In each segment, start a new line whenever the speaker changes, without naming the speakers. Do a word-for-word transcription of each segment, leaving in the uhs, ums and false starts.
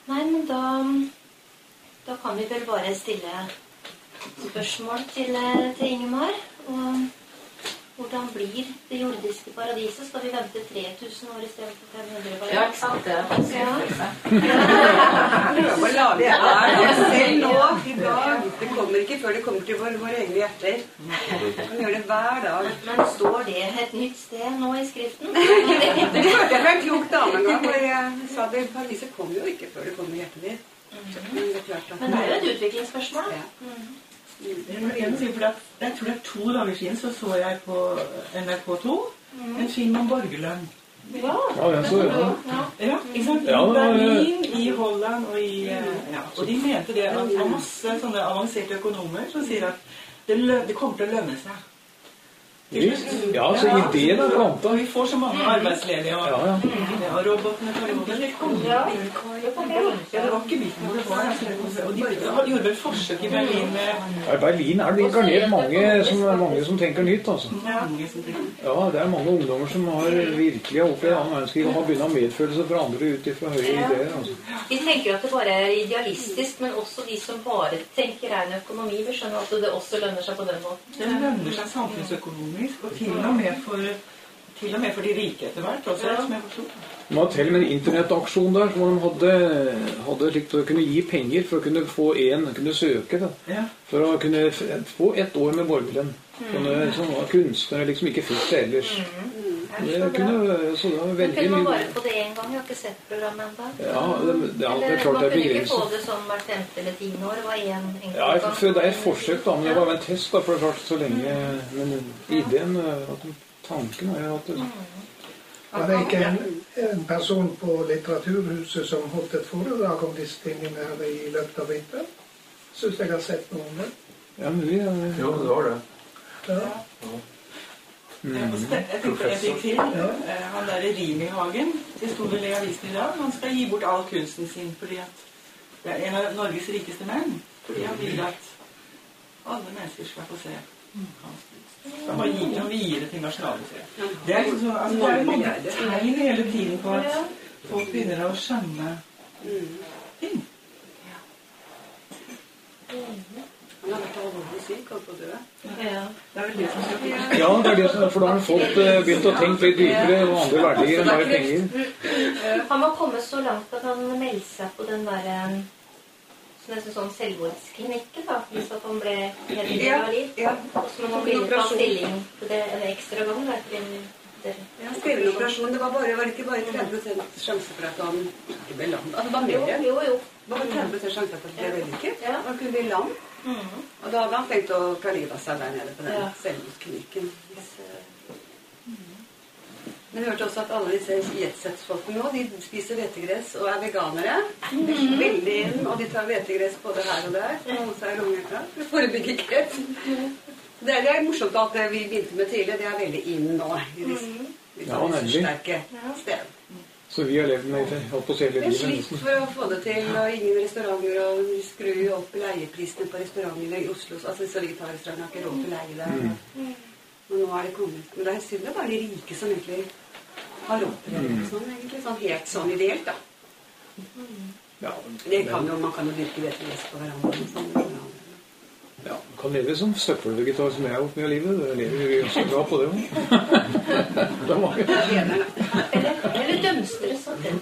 Nei, men da, da kan vi vel bare stille spørsmål til, til Ingemar. Og hvordan blir det jordiske paradiset? Skal vi vente tre tusen år i stedet for fem hundre år?
Ja, ikke sant? Det er en skuffelse.
Prøv å lage det her selv nå, i dag. Det kommer ikke før det kommer til våre, våre egne hjerter. Vi kan gjøre det hver dag.
Men står det et nytt sted nå i skriften?
Det hørte jeg fra en klok dame en gang, hvor jeg sa det, paradiset kommer jo ikke før det kommer i hjertet ditt. Men det er klart at...
Men det er jo et utviklingsspørsmål.
Ja.
Mm.
Jeg må igjen si, for jeg tror det er to dager siden så så jeg på N R K to en film om borgerlønn.
Ja,
Ja, jeg så det.
ja.
Ja, ikke sant?
Ja,
I
det var-
Berlin, i Holland og i... Ja, og de mente det at det var masse sånne avanserte økonomer som sier at det, lø det kommer til å lønne seg.
Visst. Ja, så ideen er plantet.
Og vi får så mange arbeidsledige, og,
Ja, ja.
ja, og robotene tar imot. Det kom.
Ja.
Ja, det var ikke bilen hvor det var. Altså, og de gjorde vel forsøk i Berlin med
Ja, I Berlin er det inkarnert mange som, mange som tenker nytt, altså.
mange som tenker.
Ja, det er mange ungdommer som har virkelig har opplevd annen verdenskrig og har begynt å ha medfølelse for andre ut fra høye ideer, altså.
Vi tenker jo at det bare er idealistisk, men også de som bare tenker ren økonomi, vi skjønner at det også lønner seg på den måten.
Det lønner seg samfunnsøkonomisk, og til og med for, til og med for de rike etter hvert, også,
Ja.
som jeg forstod.
De var til med en internettaksjon der, hvor de hadde, hadde slikt å kunne gi penger for å kunne få en, kunne søke da.
Ja.
For å kunne f- få ett år med borgerlønn. Sånne som var kunstnere liksom ikke fikk det ellers. Det kunne, så det var
Men
veldig
kunne man
mye.
bare få det en gang? Jeg har ikke sett programmet enda.
Ja, det, det, ja, det er klart
man
det er
kunne ikke få
begrenset.
det sånn hvert femte eller tiende år. Det var en enkelt
Ja,
gang.
for det er et forsøk da, men det var en test da, for det er klart så lenge, men ideen, at tanken er jo at det,
Var det ikke en, en person på Litteraturhuset som holdt et foredrag om disse tingene her i løpet av vinteren? Synes jeg har sett noe om det.
ja, mulig, ja.
Jo, det var det.
Ja.
Ja, og så te- jeg tenkte en ting til. Eh, Han der i Rimi-hagen, det sto vel i avisen i dag, han skal gi bort all kunsten sin fordi at det er en av Norges rikeste menn. Fordi han vil at alle mennesker skal få se hans kunst. Så han gir han videre til Nasjonalmuseet. Det er liksom sånn, altså, det er mange tegn hele tiden på at folk begynner å skjønne ting.
Han har vært alvorlig syk, holdt på å dø.
Ja.
Det er vel det som skal til.
Ja, det er det som, for da har han fått eh, begynt å tenke litt dypere og andre verdier enn bare penger.
Han var kommet så langt at han meldte seg på den der eh, nesten sånn selvmordsklinikken da, hvis at han ble helt
Ja,
invalid.
ja.
Og så må man ville ta stilling til det en ekstra gang. Da, til det.
Ja, skrevet en operasjon. Det var, bare, var ikke bare tretti prosent sjanse for at han ikke ble lam. Altså, det var
Jo,
mer.
jo, jo.
Det var tretti prosent sjanse for at han ble vellykket.
Ja.
Han kunne bli lam.
Mhm.
Og da hadde han tenkt å ta livet av seg der nede på den
Ja.
selvmordsklinikken. Hvis, eh, Men jeg hørte også at alle disse jetset-folkene nå, de spiser hvetegress og er veganere. De er veldig inn, og de tar hvetegress både her og der. Og holder seg i lungekreft for å forebygge kreft. Det er, det er morsomt at det vi begynte med tidligere, det er veldig inn nå. I disse, disse
Ja, nemlig.
ressurssterke steder.
Så vi har levd med det, holdt på å si hele
Det er
livet.
slitt
nesten.
for å få det til, og ingen restauranter, og de skrur jo opp leieprisene på restaurantene i Oslo. Altså disse vegetarrestaurantene har ikke råd til å leie der. Og nå er det kommet. Men det er synd det er bare de rike som egentlig har råd til det. Sånn, egentlig, sånn helt sånn ideelt, da.
Ja,
Det kan jo, man kan jo dyrke det til gjest på hverandre. Sånn,
ja, man kan leve som søppelvegetar som jeg har gjort mye av livet. Jeg lever jo ganske bra på det. Det var jo.
Eller, eller dømstere som den.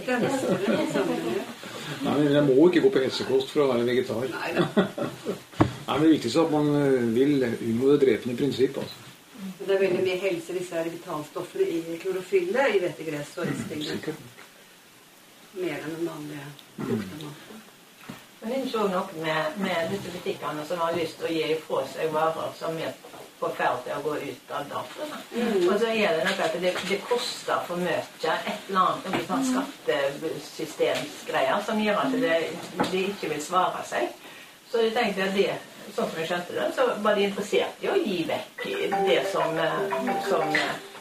Nei, men jeg må ikke gå på helsekost for å være vegetar.
Nei da.
Nei, men det viktigste er at man eh, vil unngå det drepende prinsipp, altså.
Det er veldig mye helse, disse her vitalstoffene i klorofyllet, i hvetegress og ristingene.
Sikkert.
Mer enn den vanlige lukten.
Men jeg så noe med, med disse butikkene som har lyst til å gi ifra seg varer som er forferdelig å gå ut av datoene.
Mm.
Og så er det noe at det, det koster for mye et eller annet noe sånn skattesystemsgreier som gjør at det, det ikke vil svare seg. Så jeg tenkte at det, sånn som jeg skjønte det, så var de interessert i å gi vekk det som, eh, som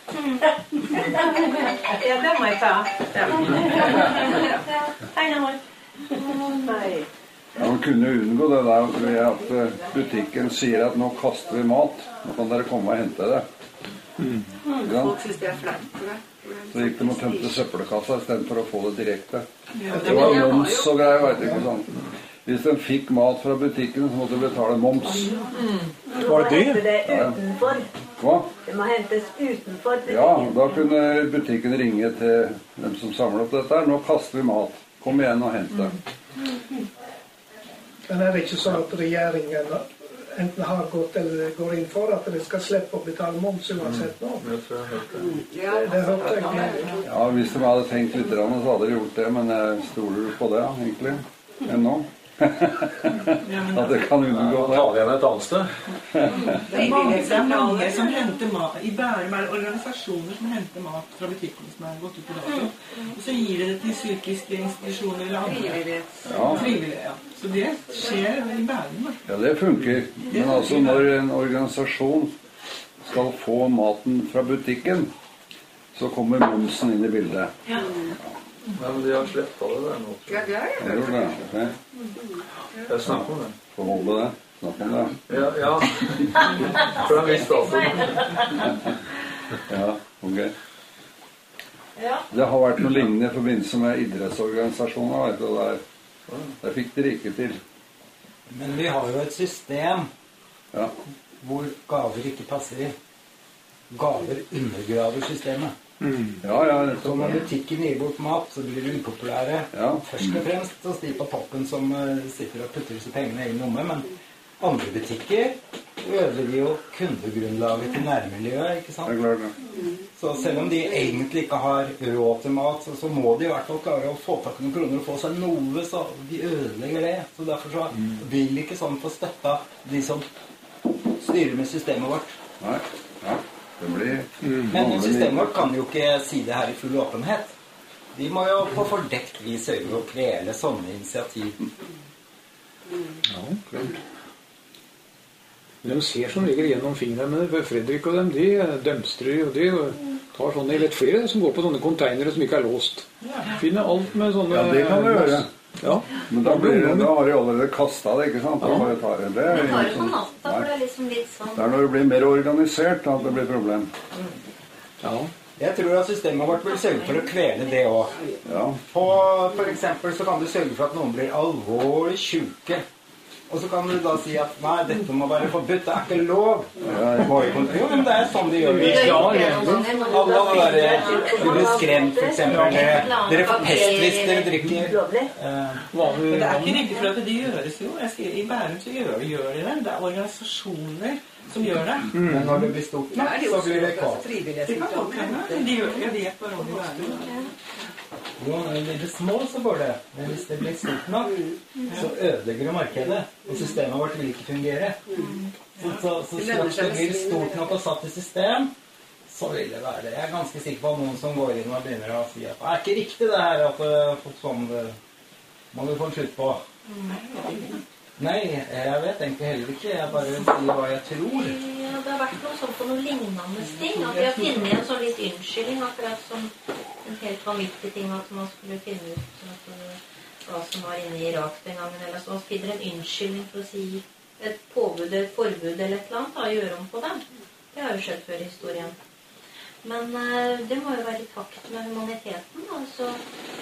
ja, det må jeg ta. Ja. Hei, Nei.
Ja, man kunne unngå det der ved at eh, butikken sier at nå kaster vi mat. Nå kan dere komme og hente det.
Folk synes det er flaut, tror jeg.
Så gikk de og tømte søppelkassa I stedet for å få det direkte.
Ja,
Det var moms og greier, vet ikke sånn. Hvis de fikk mat fra butikken, så måtte de betale moms.
Var det det?
Det utenfor.
Hva?
Det må hentes utenfor butikken.
Ja, da kunne butikken ringe til dem som samler opp dette. Nå kaster vi mat. Kom igjen og hent det.
Men er det ikke sånn at regjeringen enten har gått eller går inn for at det skal slippe å betale moms uansett nå?
Jeg tror jeg hørte det.
Ja,
Det hørte jeg ikke.
Ja, hvis de hadde tenkt litt, så hadde de gjort det, men jeg stoler på det, egentlig. Ennå. At det kan unngå det.
Ta det igjen et annet sted.
Det er mange, det er mange som henter mat. I Bærum er det organisasjoner som henter mat fra butikken som er gått ut på dato. Og så gir det det til psykiske institusjoner eller andre.
Ja.
Frivillige, ja. Så det skjer i Bærum.
Ja, det funker. Men altså, når en organisasjon skal få maten fra butikken, så kommer momsen inn I bildet.
Ja.
Nei, men de har slettet det der nå.
Ja, det er
Jeg
jo
gjorde det. Ok.
Jeg snakker om det.
Få holde det. Snakk om det.
Ja, ja. For en viss dato.
Ja, ok.
Ja.
Det har vært noe lignende I forbindelse med idrettsorganisasjoner, vet du, der, der fikk de ikke til.
Men vi har jo et system
Ja.
hvor gaver ikke passer I. Gaver undergraver systemet.
Ja, ja, det
Så når butikken gir bort mat, så blir det upopulære.
Ja.
Først og fremst hos de på toppen som uh, sitter og putter disse pengene I egen lomme, men andre butikker ødelegger jo kundegrunnlaget til nærmiljøet, ikke
Det
sant?
er klart det.
Så selv om de egentlig ikke har råd til mat, så, så må de I hvert fall klare å få tak I noen kroner og få seg noe, så de ødelegger det. Så derfor så vil ikke sånn få støtta de som styrer med systemet vårt.
Nei, ja. Det blir
Men systemet vårt kan jo ikke si det her I full åpenhet. De må jo på fordekt vis sørge å kvele sånne initiativ.
Ja, klart. Men de ser som regel gjennom fingrene, men Fredrik og dem, de dømstrer og de tar sånne, jeg vet flere som går på sånne containere som ikke er låst. Finner alt med sånne...
Ja, det kan du gjøre.
Ja.
Men da, blir det, da har de allerede kastet det, ikke sant? Da bare tar det. Det er
Man tar det på
liksom-
natta, for det er liksom litt sånn...
Det er når det blir mer organisert at det blir problem.
Ja.
Jeg tror at systemet vårt vil sørge for å kvele det også.
Ja.
På, for eksempel så kan du sørge for at noen blir alvorlig syke. Og så kan du da si at nei, dette må være forbudt, det er ikke lov. Gå I kontroll. Jo, men det er sånn de gjør det.
Ja,
Alle av det der, du blir skremt for eksempel. Dere, dere får pest hvis dere drikker. Eh,
Men det er ikke riktig for at det gjøres jo. Jeg sier, I Bærum så gjør, gjør de det. Det er organisasjoner som gjør det.
Men når det blir stort
Ja,
nok,
er det
så
jo
blir det
også
kvart.
frivillige
Det kan
som
godt hende. De gjør, jeg vet bare om det i Bærum.
Jo, når det blir små så går det. Men hvis det blir stort nok, så ødelegger det markedet. Og systemet vårt vil ikke fungere. Så, så, så straks det blir stort nok og satt I system, så vil det være det. Jeg er ganske sikker på at noen som går inn og begynner å si at det er ikke riktig det her, at det, sånn det må du få en slutt på. Nei, jeg vet egentlig heller ikke. Jeg bare sier hva jeg tror.
Ja, det har vært noe sånn på noen lignende ting, at vi har finnet en sånn litt unnskyldning, akkurat som en helt vanvittig ting at man skulle finne ut at, hva som var inne I Irak den gangen, eller så man finner en unnskyldning for å si et påbud, et forbud eller et eller annet, da, gjøre om på dem. Det har jo skjedd før I historien. Men uh, det må jo være I takt med humaniteten, altså.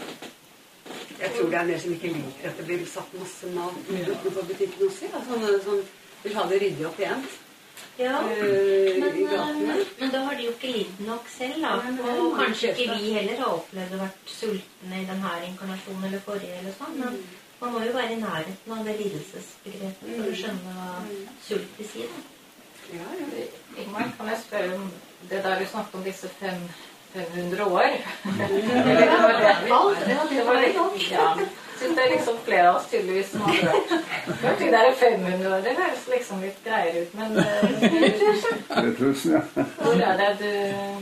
Jeg tror det er mer som ikke liker at det blir satt masse mat utenfor butikken også. Ja. Sånn, sånn, vil ha det ryddig opp igjen.
Ja,
Eh,
men,
I gatene.
uh, men da har de jo ikke lidd nok selv, da. Og kanskje ikke vi heller har opplevd å vært sultne I denne inkarnasjonen eller forrige eller sånn, men man må jo være I nærheten av det lidelsesbegrepet for å skjønne hva sult vil si, da.
Ja, ja.
Ingmar, kan jeg spørre om det der du snakket om disse fem, femhundre år?
Det var det. Ja, det var det nok.
Ja. Så det er liksom flere av oss tydeligvis som har hørt. Jeg tror det er femhundre år, det høres liksom litt greier ut, men uh,
tre tusen, ja.
hvor er det du...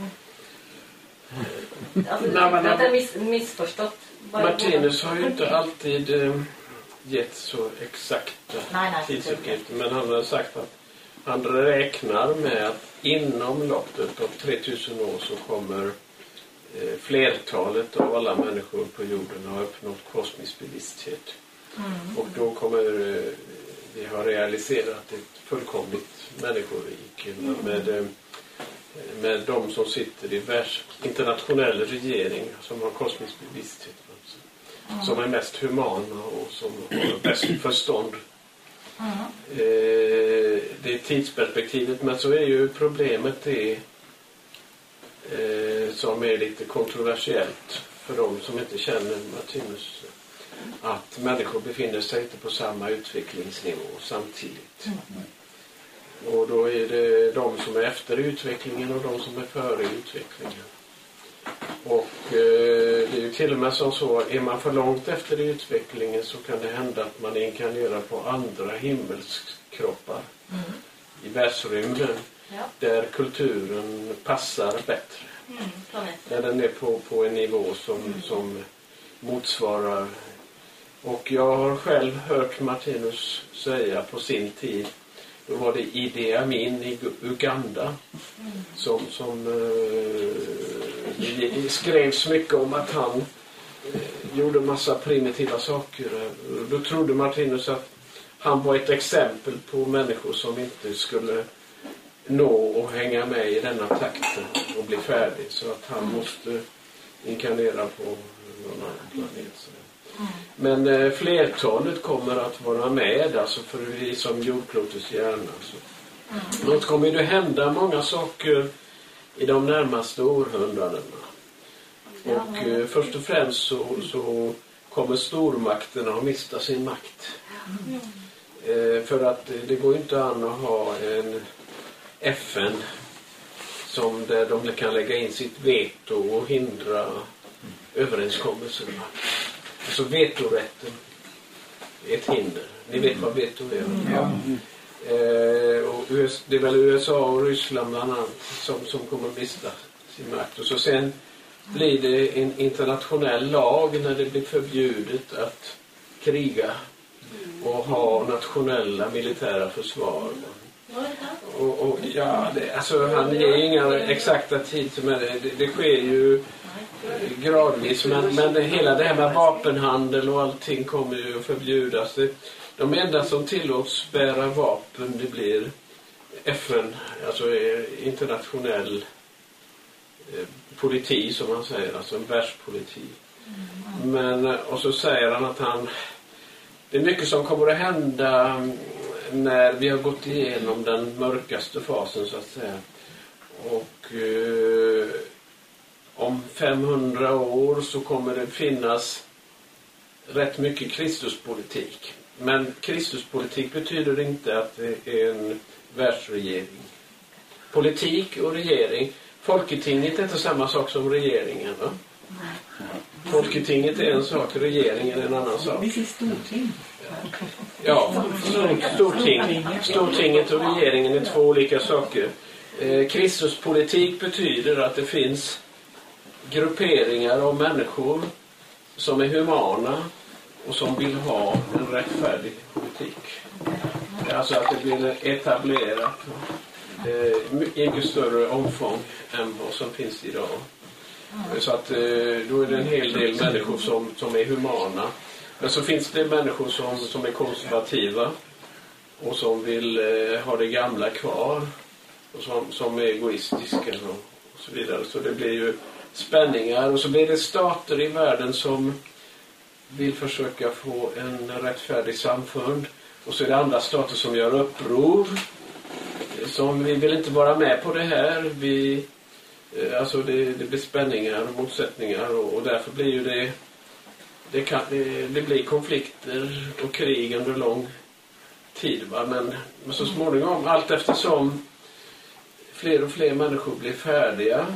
Altså,
Nej, men-
at det er mis, misforstått. Bare-
Martinus har ju inte alltid eh, gett så exakta
Nej, nej,
tidsuppgifter, men han har sagt att han räknar med att inom loppet av tre tusen år så kommer eh, flertalet av alla människor på jorden ha uppnått kosmisk bevissthet.
Mm.
Och då kommer eh, vi ha realiserat ett fullkomligt människorike med eh, med de som sitter i världs, internationell regering som har kosmisk bevissthet. Alltså, mm. Som är mest humana och som har bäst förstånd. Mm. Eh, det är tidsperspektivet, men så är ju problemet det eh, som är lite kontroversiellt för de som inte känner Martinus, att människor befinner sig inte på samma utvecklingsnivå samtidigt. Mm. Och då är det de som är efter utvecklingen och de som är före utvecklingen. Och eh, det är ju till och med som så, är man för långt efter utvecklingen så kan det hända att man inkarnerar på andra himmelskroppar mm. i världsrymden, ja. Där kulturen passar bättre. Mm, där den är på, på en nivå som, mm. som motsvarar. Och jag har själv hört Martinus säga på sin tid, då var det Idi Amin i Uganda mm. som, som eh, skrevs mycket om att han eh, gjorde massa primitiva saker. Då trodde Martinus att han var ett exempel på människor som inte skulle nå och hänga med i denna takten och bli färdig. Så att han måste inkarnera på någon annan planet. Men eh, flertalet kommer att vara med, alltså för vi som jordklotets hjärna. Alltså. Mm. Något kommer ju hända många saker i de närmaste århundradena. Och eh, först och främst så, så kommer stormakterna att mista sin makt. Mm. Eh, för att eh, det går inte an att ha en F N som där de kan lägga in sitt veto och hindra mm. överenskommelserna. Så vetorätten är ett hinder. Ni vet vad veto är. Ja. Eh, och det är väl U S A och Ryssland bland annat som, som kommer att mista sin makt. Och så sen blir det en internationell lag när det blir förbjudet att kriga och ha nationella militära försvar. Och, och ja, det, alltså han ger inga exakta tider, men det, det, det sker ju gradvis, men, men det, hela det här med vapenhandel och allting kommer ju att förbjudas. Det, de enda som tillåts bära vapen, det blir F N, alltså internationell eh, politik som man säger, alltså en världspolitik. Mm. Men, och så säger han att han, det är mycket som kommer att hända när vi har gått igenom den mörkaste fasen så att säga. Och eh, om femhundra år så kommer det finnas rätt mycket Kristuspolitik. Men Kristuspolitik betyder inte att det är en världsregering. Politik och regering. Folketinget är inte samma sak som regeringen, va? Folketinget är en sak, regeringen är en annan sak.
Vi ser storting.
Ja, storting. Stortinget och regeringen är två olika saker. Eh, Kristuspolitik betyder att det finns grupperingar av människor som är humana och som vill ha en rättfärdig politik. Alltså att det blir etablerat eh, i mycket större omfång än vad som finns idag. Så att eh, då är det en hel del människor som, som är humana. Men så finns det människor som, som är konservativa och som vill eh, ha det gamla kvar och som, som är egoistiska och, och så vidare. Så det blir ju spänningar och så blir det stater i världen som vill försöka få en rättfärdig samfund och så är det andra stater som gör uppror som vi vill inte vara med på det här. Vi, alltså det, det blir spänningar och motsättningar och, och därför blir ju det det, kan, det det blir konflikter och krig under lång tid, va? Men, men så småningom allt eftersom fler och fler människor blir färdiga.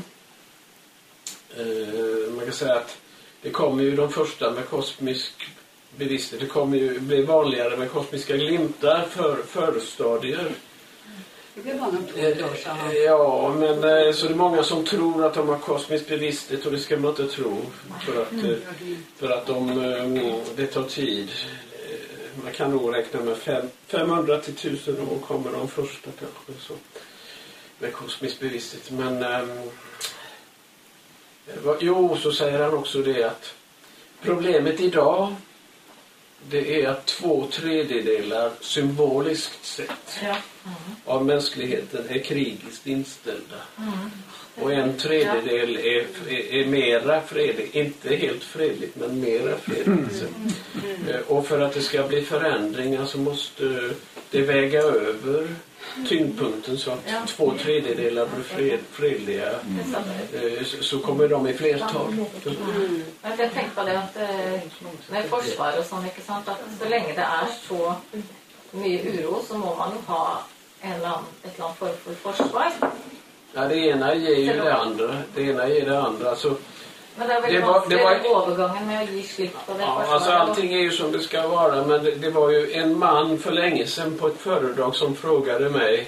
Eh, man kan säga att det kommer ju de första med kosmisk bevissthet. Det kommer ju bli vanligare med kosmiska glimtar för förstadier.
Det blir bara två år sedan.
Ja, men så det är många som tror att de har kosmisk bevissthet och det ska man inte tro. För att, för att de, det tar tid. Man kan nog räkna med fem, femhundra till tusen år kommer de första kanske så. Med kosmisk bevissthet. Men ähm, jo, så säger han också det att problemet idag det är att två tredjedelar symboliskt sett
Ja.
av mänskligheten är krigiskt inställda.
Mm.
Och en tredjedel är, är, är mera fredlig, inte helt fredligt men mera fredligt. Mm. Och för att det ska bli förändringar så måste det väga över tyngdpunkten så att
Ja.
två tredjedelar blir fred, fredliga. Mm. Så kommer de i flertal.
Mm. Men jag tänkte på det att eh, med försvar och sånt, inte sant, att så länge det är så mycket uro så må man nog ha en eller annan, ett eller annat form för försvar.
Ja, det ena ger ju det andra. Det ena ger det andra. Så
Men det är väl
det var, det var,
övergången med att ge slipp på det
ja,
försvaret.
alltså allting är ju som det ska vara. Men det, det var ju en man för länge sedan på ett föredrag som frågade mig: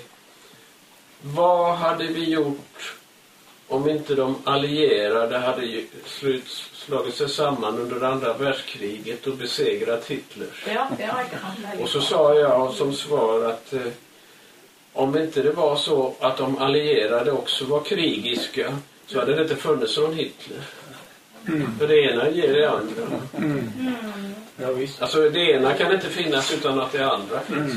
vad hade vi gjort om inte de allierade hade ju slut, slagit sig samman under andra världskriget och besegrat Hitler?
Ja, det har jag.
Och så sa jag som svar att eh, om inte det var så att de allierade också var krigiska så hade det inte funnits någon Hitler. Mm. För det ena ger det andra.
Mm. Ja, visst.
Alltså det ena kan inte finnas utan att det andra finns.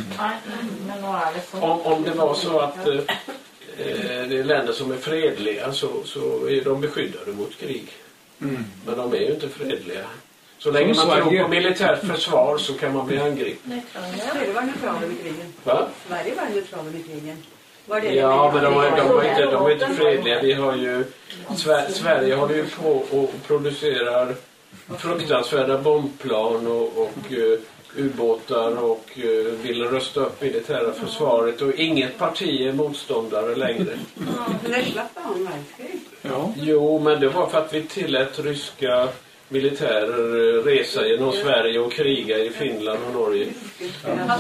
Mm.
Om, om det var så att eh, det är länder som är fredliga så, så är de beskyddade mot krig. Mm. Men de är ju inte fredliga. Så länge man tror på militärt försvar så kan man bli angripen.
Sverige var neutrala i krigen.
Va?
Sverige var neutrala i krigen. Var det
Ja,
det
men de, är, de, är inte, de är inte fredliga. Vi har ju, Sver, Sverige håller ju på och producerar fruktansvärda bombplan och, och uh, ubåtar och uh, vill rösta upp militära försvaret. Och inget parti är motståndare längre.
Men det slapp han världskrig.
Ja. Jo, men det var för att vi tillät ryska militärer resa genom Sverige och kriga i Finland och Norge. Ja,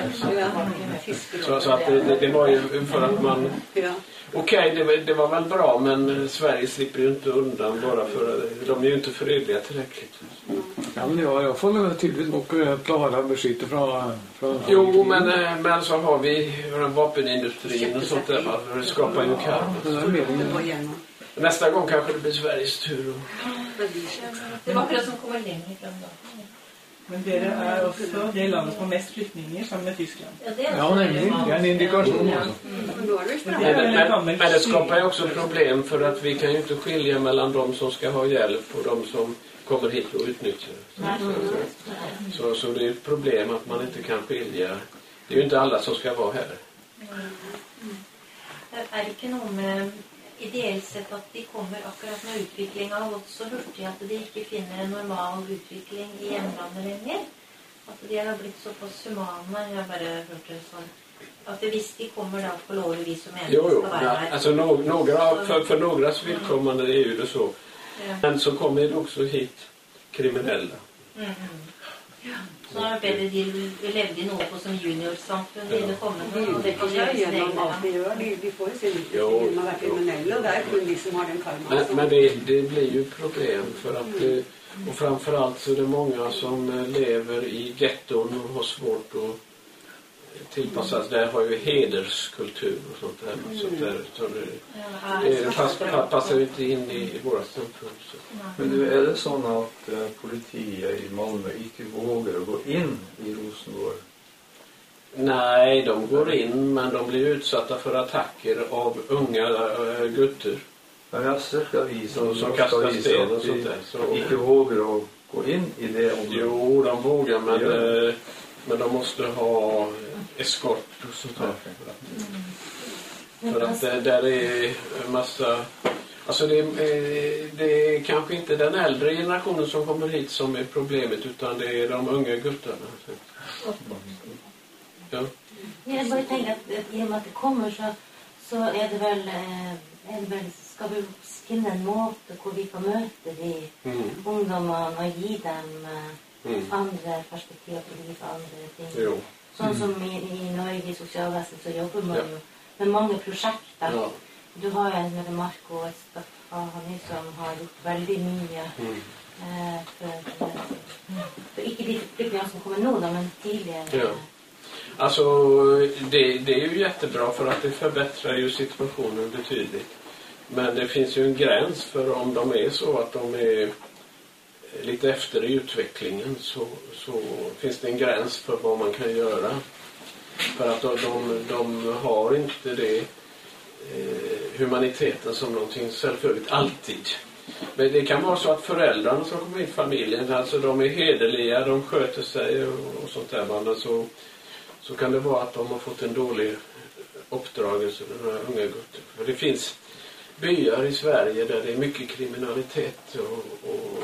så, så, så att det, det var ju för att man... Okej, okay, det, det var väl bra, men Sverige slipper ju inte undan bara för att de är ju inte fredliga tillräckligt.
Ja, men jag, jag får tydligt och klara besked från, från...
Jo, men, men så har vi vapenindustrin och sånt där. Det skapar ju kaos. Nästa gång kanske det blir Sveriges tur.
Det var det som kommer längre fram då.
Men det är också det landet som har mest flyktningar som med Tyskland.
Ja, det är
ja nämligen. Det är en indikation.
Ja.
Men, men, men det skapar ju också problem för att vi kan ju inte skilja mellan de som ska ha hjälp och de som kommer hit och utnyttjar. Så, så, så det är ett problem att man inte kan skilja. Det är ju inte alla som ska vara här.
Är det inte någon med ideellt sett att de kommer akkurat med utvikling har gått så hurtigt att de inte finner en normal utvikling i hemlandet längre? Att de har blivit så pass humana, jag har bara hört det sån. Att det visst de kommer då på lovlig vis som ändå
jo, jo.
ska vara
Ja,
här.
alltså no, några, för, för någras villkommande är ju det så.
Ja.
Men så kommer det också hit kriminella.
Mm. Ja. Så har det de levde i något på som juniorsamfund ja. Det kommer
någon. Det kan jag genom allt de gör. De, de får ju se lite
jo,
man är kriminella och där är kun de som har den karma.
Men, men det, det blir ju problem för att mm. och framförallt så är det många som lever i getton och har svårt att tillpassas. Där har ju hederskultur och sånt där. Mm. Så där så det, det, det pass, passar ju inte in i, i våra samfund.
Men du, är det sån att uh, politiet i Malmö inte vågar gå in i Rosengård?
Nej, de går in men de blir utsatta för attacker av unga äh, gutter.
Ja, jag har sett avis som,
som kastar sten och sånt där. Så
inte vågar att gå in i det området.
Jo, de vågar men, ja. äh, men de måste ha eskort och sånt där. Mm. För att äh, där är en massa... Alltså det, äh, det är kanske inte den äldre generationen som kommer hit som är problemet utan det är de unga guttarna. Ja.
Jag bara tänker att i och med att det kommer så, så är det väl, är det väl ska vi finna en måte hvor vi kan möta de mm. ungdomarna och ge dem mm. andra perspektiv på livet, andra ting.
Jo.
Sånn mm. som i, i Norge i socialväsen så jobbar man ja. ju med många projekt. Ja. Du har ju en med Marco Estaffa, han som har gjort väldigt mycket mm. eh, för, för inte de flyktingar som kommer nu då, men tidigare.
Ja. Alltså det, det är ju jättebra för att det förbättrar ju situationen betydligt. Men det finns ju en gräns för om de är så att de är lite efter i utvecklingen så, så finns det en gräns för vad man kan göra. För att de, de, de har inte det eh, humaniteten som någonting självföljligt alltid. Men det kan vara så att föräldrarna som kommer in i familjen, alltså de är hederliga, de sköter sig och, och sånt där. Men så, så kan det vara att de har fått en dålig uppdragelse, den här unga gutten. För det finns byar i Sverige där det är mycket kriminalitet och, och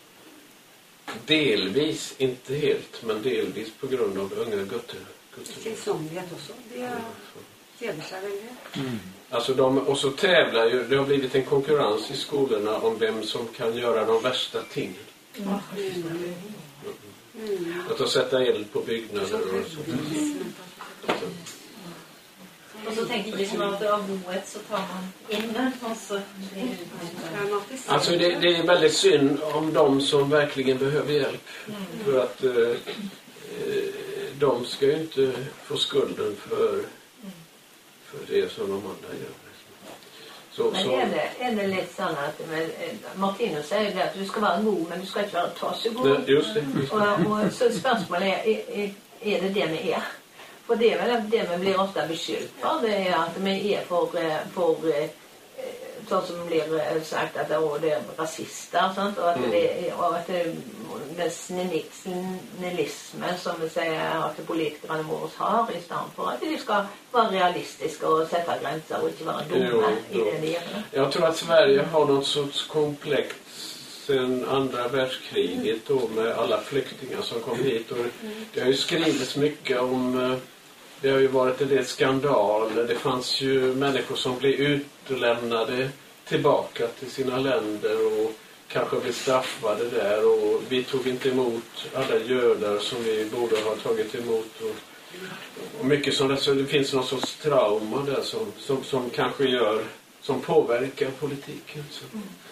delvis, inte helt, men delvis på grund av unga gutter.
Tillsånglighet också. Det gäller sig väl det.
Mm. Alltså de, och så tävlar ju, det har blivit en konkurrens i skolorna om vem som kan göra de värsta tingen. Mm. Mm. Mm. Att att sätta eld på byggnader och sånt. Så.
Och så tänker vi som att av boet så tar man in och så...
Alltså det, det är väldigt synd om de som verkligen behöver hjälp. Mm. För att eh, de ska ju inte få skulden för, för det som de andra gör.
Så, men är det, är det lite sånn att Martinus säger det att du ska vara god, men du ska inte vara ta så god.
Det, just det, just det.
Och, och så spørsmålet är, är, är det det vi är? För det är väl det vi blir ofta beskyllt för, det är att vi är för, för sånt som blir sagt att oh, det är rasister och sånt, och att, mm. det, och att det, den snillismen som vi säger att politikerna våra har istället för att de ska vara realistiska och sätta gränser och inte vara dumma i det lilla.
Jag tror att Sverige har något sorts komplex sen andra världskriget då, med alla flyktingar som kom hit, och det har ju skrivits mycket om, det har ju varit en del skandaler, det fanns ju människor som blev utlämnade tillbaka till sina länder och kanske blev straffade där, och vi tog inte emot alla judar som vi borde ha tagit emot, och, och mycket sånt där, så det finns någon sorts trauma där som, som, som kanske gör, som påverkar politiken. Så.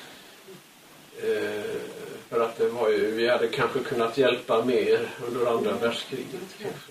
Eh, för att det var ju, vi hade kanske kunnat hjälpa mer under andra världskriget kanske.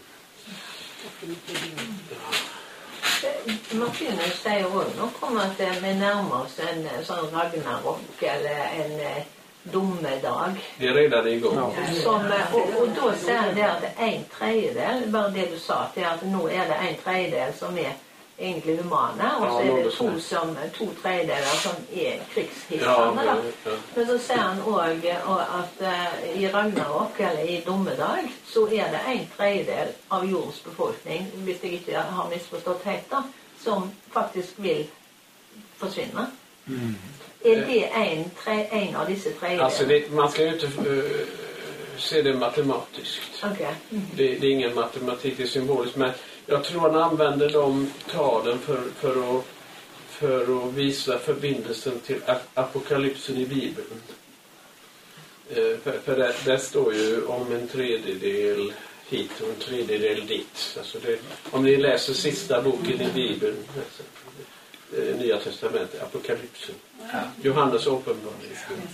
Martinus säger också om att vi närmar oss en sån Ragnarok eller en domedag.
Det är redan igång.
Som, och, och då säger det att en tredjedel, bara det du sa, till att nu är det en tredjedel som är egentligen humana, och så ja, är det två, som, två tredjedelar som är krigshissarna. Ja, ja. Men så säger han också att äh, i Ragnarok eller i domedag så är det en tredjedel av jordens befolkning, visst jag inte har missförstått heter, som faktiskt vill försvinna. Mm. Är det en, tre, en av dessa tredjedelar?
Alltså det, man ska ju inte uh, se det matematiskt.
Okay. Mm.
Det, det är ingen matematik, det är symboliskt, men jag tror han använder de talen för, för, att, för att visa förbindelsen till apokalypsen i Bibeln. Eh, för för det, det står ju om en tredjedel hit och en tredjedel dit. Alltså det, om ni läser sista boken i Bibeln, eh, Nya testamentet, apokalypsen. Ja. Johannes uppenbarelse.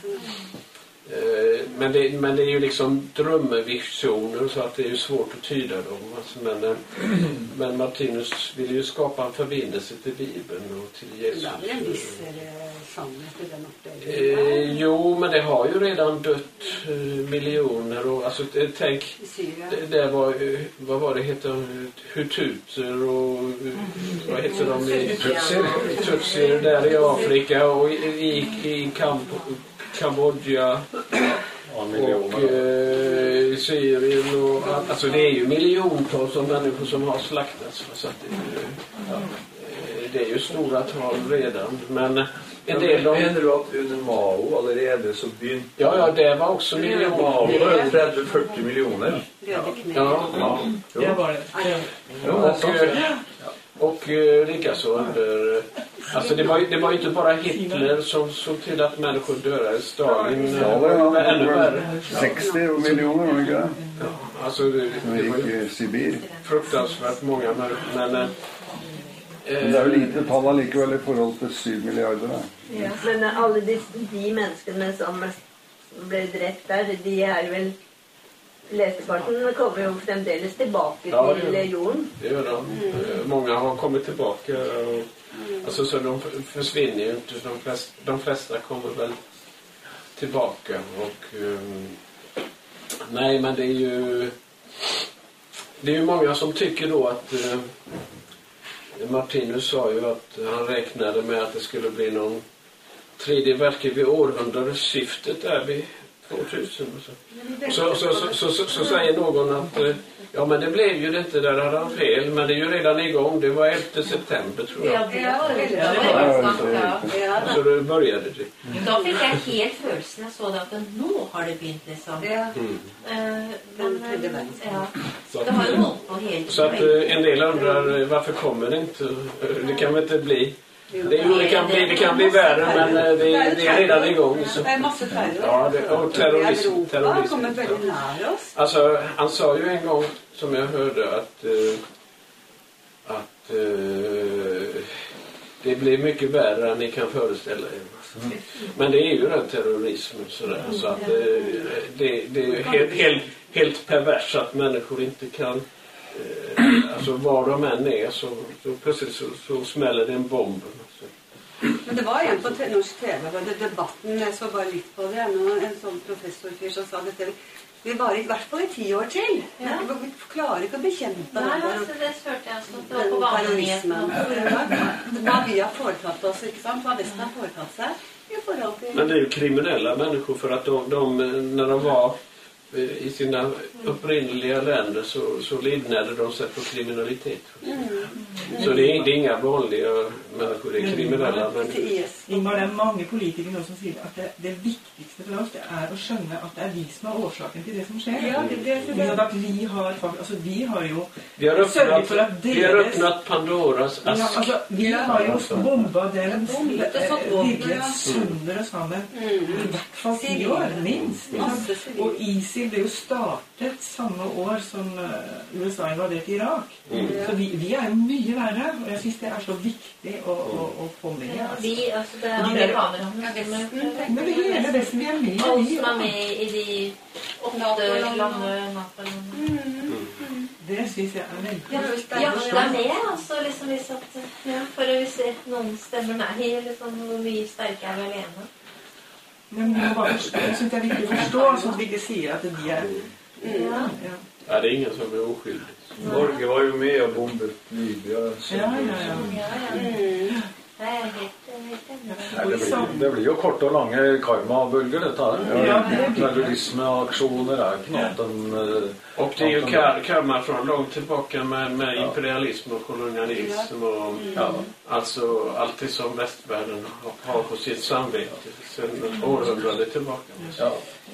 Men det, men det är ju liksom drömvisioner, så att det är ju svårt att tyda dem. Alltså, men, men Martinus vill ju skapa en förbindelse till Bibeln och till Jesus.
Det är en viss sanning till den uppläggningen.
Eh, jo, men det har ju redan dött eh, miljoner. Och, alltså, tänk, det, det var, vad var det heter, Hututer och vad heter de? Tutsier. Tutsier där i Afrika och i, i, i kamp. Kambodja och eh, Syrien och alltså det är ju miljontals av människor som har slaktats, så att det, ja, det är ju stora tal redan, men en del av...
Menar du att under Mao allerede så begynt?
Ja, ja, det var också miljoner.
Mao var trettio till fyrtio miljoner.
Ja, ja.
Ja.
Det var det.
Ja, och, och eh, likaså under... Alltså det var, det var inte bara Hitler som såg till att människor dörrade. Stalin
ja,
var ja, ännu värre.
sextio miljoner ungefär.
Ja, alltså det, det var
ju Sibir.
Fruktansvärt många människor. Men, eh,
men det är ju lite tal likväl i förhåll till sju miljarder.
Ja, men alla de, de människorna som blev dräpt där, de är väl... Lästeparten kommer ju framdeles tillbaka
ja,
till
det,
jorden.
Det gör de. Mm. Många har kommit tillbaka. Och, mm. alltså, så de försvinner ju inte. De flesta, de flesta kommer väl tillbaka. Och um, nej, men det är ju det är ju många som tycker då att uh, Martinus sa ju att han räknade med att det skulle bli någon tredje verke vid århundradets syftet där vid tvåtusen. Och så, så, så, så, så, så säger någon att ja, men det blev ju det inte, där hade han fel, men det är ju redan igång. Det var elfte september tror jag.
Ja, det var det. Ja.
Så då började det.
Då fick jag helt følelsen jag såg att nu har det begynt liksom. Ja.
Mm.
Uh, men, ja.
Så,
det har ju hållit på helt.
Så att en del undrar varför kommer det inte? Det kan väl inte bli. Det, det, kan bli, det kan bli värre, men det, det är redan igång. Så.
Det är massa terror.
Ja, det, och terrorism. terrorism.
Kommer väldigt nära oss.
Alltså, han sa ju en gång, som jag hörde, att, uh, att uh, det blir mycket värre än ni kan föreställa er. Mm. Men det är ju den terrorismen. Sådär, så att, uh, det, det är helt, helt, helt pervers att människor inte kan... Alltså var de än är så, så plötsligt så, så smäller det en bomb.
Men det var en på norsk T V, var det debatten, jag såg bara lite på det, en, en sån professor som sa det, vi var i hvert fall i tio år till. Ja. Vi klarar inte att bekämpa
Nej,
den,
alltså, det hörde jag alltså, det var på
terrorismen. Vad vi har företagit oss, inte sant? Vad västen har företagit sig.
Men det är ju kriminella människor för att de, de när de var i sina upprinneliga länder så, så livnärde de sig på kriminalitet. Mm. Mm. Så det är, det är inga vanliga människor, det är kriminella människor.
Ingmar, det är många politiker nu som säger att det, det viktigaste för oss det är att känna att det är vi som har orsaken till det som sker.
Ja, det, det, det,
det. Att vi har, alltså vi har ju
vi har öppnat, för att deras, vi har öppnat Pandoras ask.
Ja, alltså, vi har ju bombat den virkelig sönder och samman i vart fall tio år, minst. Och ISIL blev ju startet samma år som uh, U S A invaderade Irak. Mm. Så vi, vi är mycket värre och jag syns det är så viktigt att, att, att få med.
Ja, vi, alltså det är amerikanerna som är med.
Men det är hela västen, vi är med.
Och som är med i de åtta länderna.
Det syns jag är väldigt
viktigt. Ja, det är med alltså liksom vi satt, ja, för att se någon stämmer med i liksom hur mycket starkare än alena.
Men jag bara förstår, jag syns det är viktigt att förstå så att vi inte säger att det är...
Mm. Ja.
Ja, det är ingen som är oskyldig.
Norge var ju med och bombade Libya.
Ja, ja, ja.
ja, ja. Mm. Nej,
det, blir, det blir ju kort och långa karma-bölger detta här. Ja, terrorismeaktioner är knaten.
Och det är ju kar- karma från långt tillbaka med, med imperialism och kolonialism. Och, ja. Alltså allt det som västvärlden har, har på sitt samvete sedan århundrade tillbaka.
Ja.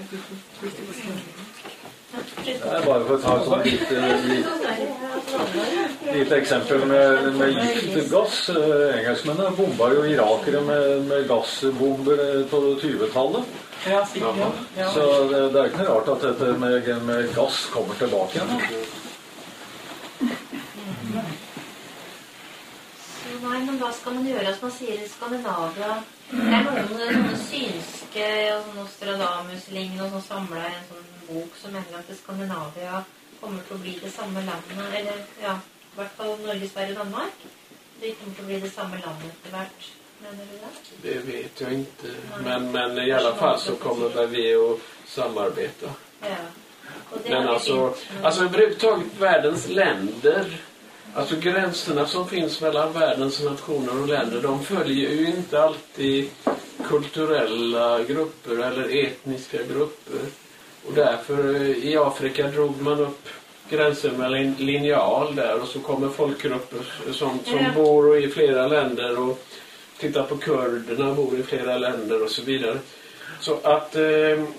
Det är bara för att ta ett sånt lite, lite, lite exempel med, med gift gas. Engelsmännen bombar ju irakere med, med gasbomber på tjugotalet.
Ja, ja.
Så det, det är inte rart att det med, med gas kommer tillbaka.
Så nej, men vad ska man göra som man säger i Skandinavien? Det är någon synske och Nostradamus-lignande som samlar en sån bok som ändrar till Skandinavien kommer att bli det samma landet, eller ja, i hvert fall Norge, Sverige och Danmark. Det kommer att bli det samma landet till vart, menar du det?
Det vet jag inte, men, men i alla fall så kommer vi att samarbeta.
Ja. Och det
men alltså, alltså överhuvudtaget världens länder, alltså gränserna som finns mellan världens nationer och länder, de följer ju inte alltid kulturella grupper eller etniska grupper. Och därför i Afrika drog man upp gränser med en linjal där och så kommer folkgrupper som, som ja. bor i flera länder och tittar på kurderna bor i flera länder och så vidare. Så att eh,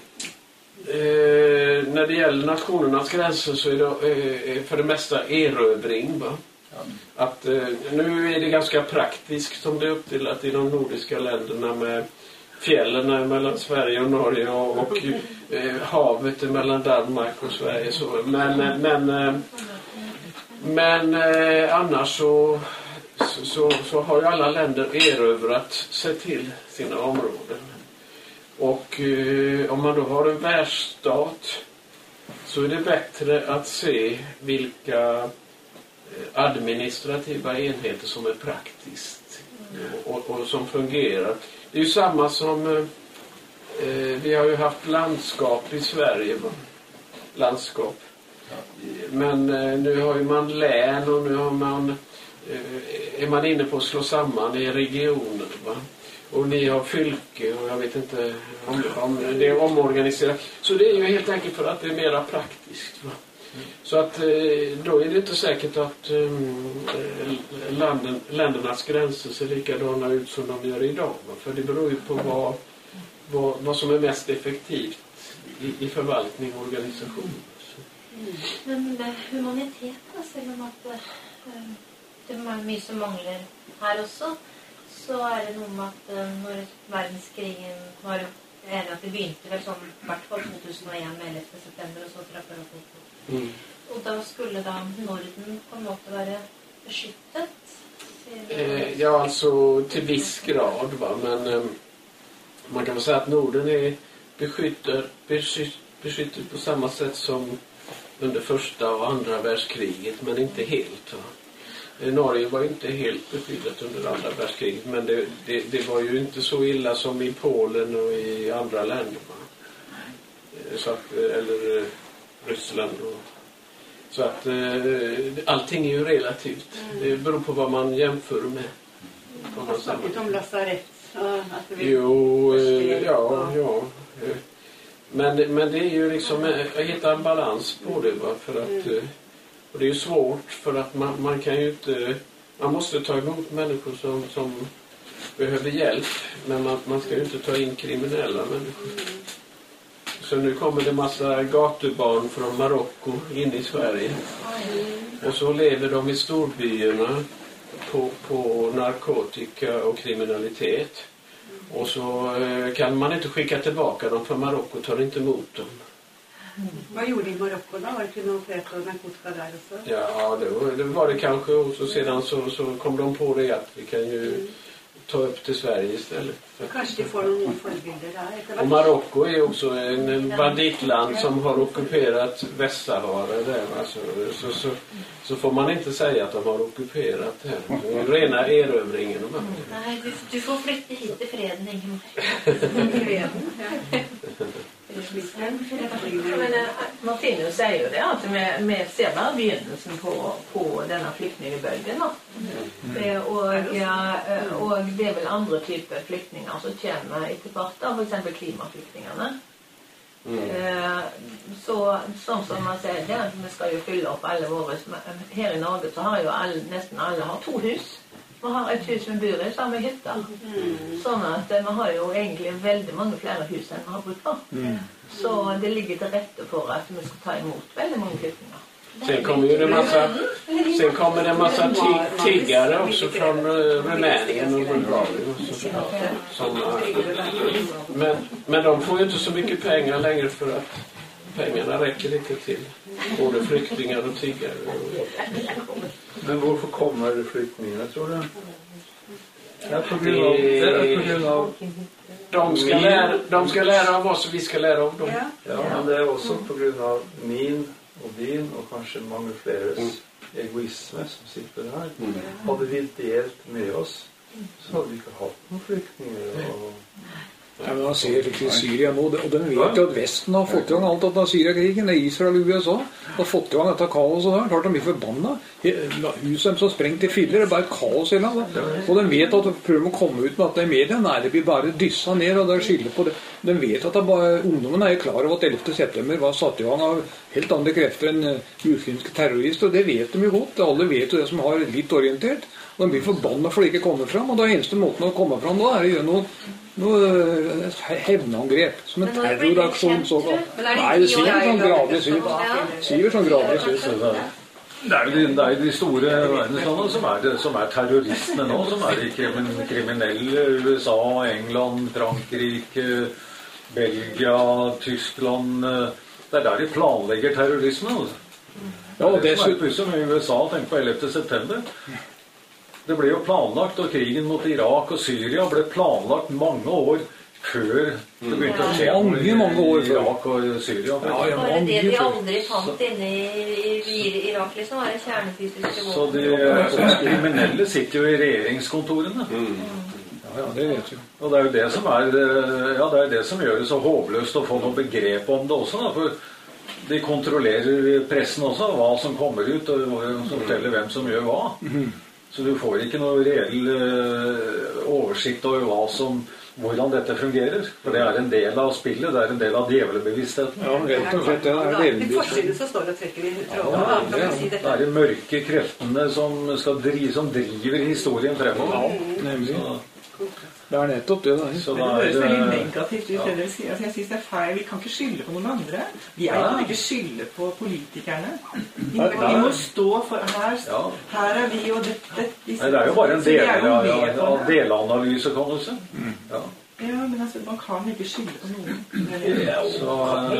eh, när det gäller nationernas gränser så är det eh, för det mesta erövring. Va? Ja. Att eh, nu är det ganska praktiskt som det är uppdelat i de nordiska länderna med fjällen mellan Sverige och Norge och, och eh, havet mellan Danmark och Sverige. Så. Men, men, eh, men eh, annars så, så, så har ju alla länder erövrat sig till sina områden. Och eh, om man då har en världsstat så är det bättre att se vilka administrativa enheter som är praktiskt och, och som fungerar. Det är ju samma som eh, vi har ju haft landskap i Sverige. Va? Landskap. Men eh, nu har ju man län och nu har man eh, är man inne på att slå samman i regioner. Va? Och ni har fylke och jag vet inte om, om det är omorganiserat. Så det är ju helt enkelt för att det är mera praktiskt. Va? Så att då är det inte säkert att landen, ländernas gränser ser likadana ut som de gör idag. För det beror ju på vad, vad, vad som är mest effektivt i, i förvaltning och organisation.
Mm. Men med humanitet, selv om at det er mye som mangler her også, så er det noe med at når verdenskrigen var enig at det begynte vel sånn, i hvert fall to tusen og en med ellevte september, og så traff det opp. Mm. Og da skulle da Norden på en måte være beskyttet?
Eh, ja, alltså till viss grad, va? Men eh, man kan väl säga att Norden är beskyttet, beskytt, beskyttet på samma sätt som under första och andra världskriget, men inte helt. Va? Eh, Norge var inte helt beskyddat under andra världskriget, men det, det, det var ju inte så illa som i Polen och i andra länder. Va? Eh, så att, eller eh, Ryssland och så att eh, allting är ju relativt. Mm. Det beror på vad man jämför med.
Man har snackat om lasarett. Att det
jo, eh, ja, ja. Men, men det är ju liksom att hitta en balans på det. Va? För att, mm. Och det är ju svårt för att man, man kan ju inte... Man måste ta emot människor som, som behöver hjälp. Men man, man ska ju inte ta in kriminella människor. Mm. Så nu kommer det massa gatubarn från Marocko in i Sverige. Och så lever de i storbyarna på, på narkotika och kriminalitet. Och så eh, kan man inte skicka tillbaka dem för Marocko tar inte emot dem.
Mm. Vad gjorde i Marocko då? Var det kriminalitet och narkotika där också?
Ja, det var det, var det kanske. Och så sedan så, så kom de på det att vi kan ju... Mm. ta upp till Sverige istället.
Kanske de får någon förebilder där.
Och Marocko är också en banditland som har ockuperat Västsahara där. Alltså, så, så, så får man inte säga att de har ockuperat det här. Det är rena erövringen.
Nej, du, du får flytta hit till freden, Ingemar.
Men Martinus säger ju det att med, med ser bara begynnelsen på, på denna flyktingbölgen. Mm. Och, ja, och det är väl andra typer av flyktingar som kommer i tillbaka, för exempel klimaflyktingarna. Mm. Eh, så som, som man säger, det, vi ska ju fylla upp alla våra, här i Norge så har ju all, nästan alla har två hus. Man har ett hus med bor i samma hytta. Mm. Så att man har ju egentligen väldigt många fler hus än man har brukt på. Mm. Så det ligger till rätta för att vi ska ta emot väldigt många flyktingar.
Sen kommer ju det massa, sen kommer det en massa tig, tiggare också från uh, Rumänien och Bulgarien. Som, men, men de får ju inte så mycket pengar längre för att pengarna räcker inte till både flyktingar och tiggare.
Men varför kommer flyktingarna, tror du? Ja, på grund av, det är på grund av
de, ska lära, de ska lära av oss och vi ska lära av dem.
Ja, men det är också på grund av min och din och kanske många fleres mm. egoism som sitter här. Mm. Hade vi inte hjälpt med oss så hade vi inte haft några flyktingar. Och...
Ja, men man ser till Syrien och de vet ju att västen har fått igång allt av Syriakrigen, Israel och U S A har fått igång detta kaos och där. Klart de är förbannade. Husen som sprängt i fyller är bara ett kaos i landet. Och de vet att de prövar att komma ut med att det är media. Nej, det blir bara dyssa ner och där skiljer på det. De vet att det bara, ungdomarna är klara över att elfte september var satt igång av helt andra krafter än muslimska terrorister. Och det vet de ju gott. Alla vet ju det som har lite orienterat. Och de blir förbannade för att det inte kommer fram. Och då är eneste måten att komma fram då är det ju något Nå hävnangrepp som en terroraktion så då. Nej, det ser sån gradvis ut. Ser sån gradvis ut.
Det är ju det är de stora världsländerna som är det som är terroristerna nu som är de kriminella U S A, England, Frankrike, Belgien, Tyskland. Det är där de planlägger terrorismen. Ja, och dessutom som i U S A tänk på elfte september. Det blev ju planlagt och krigen mot Irak och Syrien blev planlagt många år för det började att ske
många, många år för
Irak och Syrien.
Ja, ja, var det det vi aldrig fann inne i, i Irak liksom var det kärnfysiska
vapen. Så de kriminella sitter ju i regeringskontoren. Mm.
ja, det vet vi.
Og det er jo det som er, ja, det er det som gjør det så håpløst å få noe begrep om det også, da, for de kontrollerer pressen også, hva som kommer ut, og som forteller hvem som gjør hva. Så du får ikke noe reell uh, oversikt over hva som, hvordan dette fungerer. For det er en del av spillet, det er en del av djevelbevisstheten.
Ja, rett og slett, det er djevelbevisstheten.
I forsiden så står det og trekker i tråden.
Ja, det, er, det er de mørke kreftene som, skal drive, som driver historien fremover.
Ja, nemlig. Så, det er nettopp det, da.
Så det høres veldig negativt ut. Ja. Altså, jeg synes det er feil. Vi kan ikke skylde på noen andre. Vi er, kan ikke skylde på politikerne. Vi, vi må stå for her, ja. Her er vi og det, det, disse,
det er jo bare en del av, av, av delanalyse, kan du si. Mm. Ja.
Ja, men altså, man kan ikke skylde på noen.
Ja, så,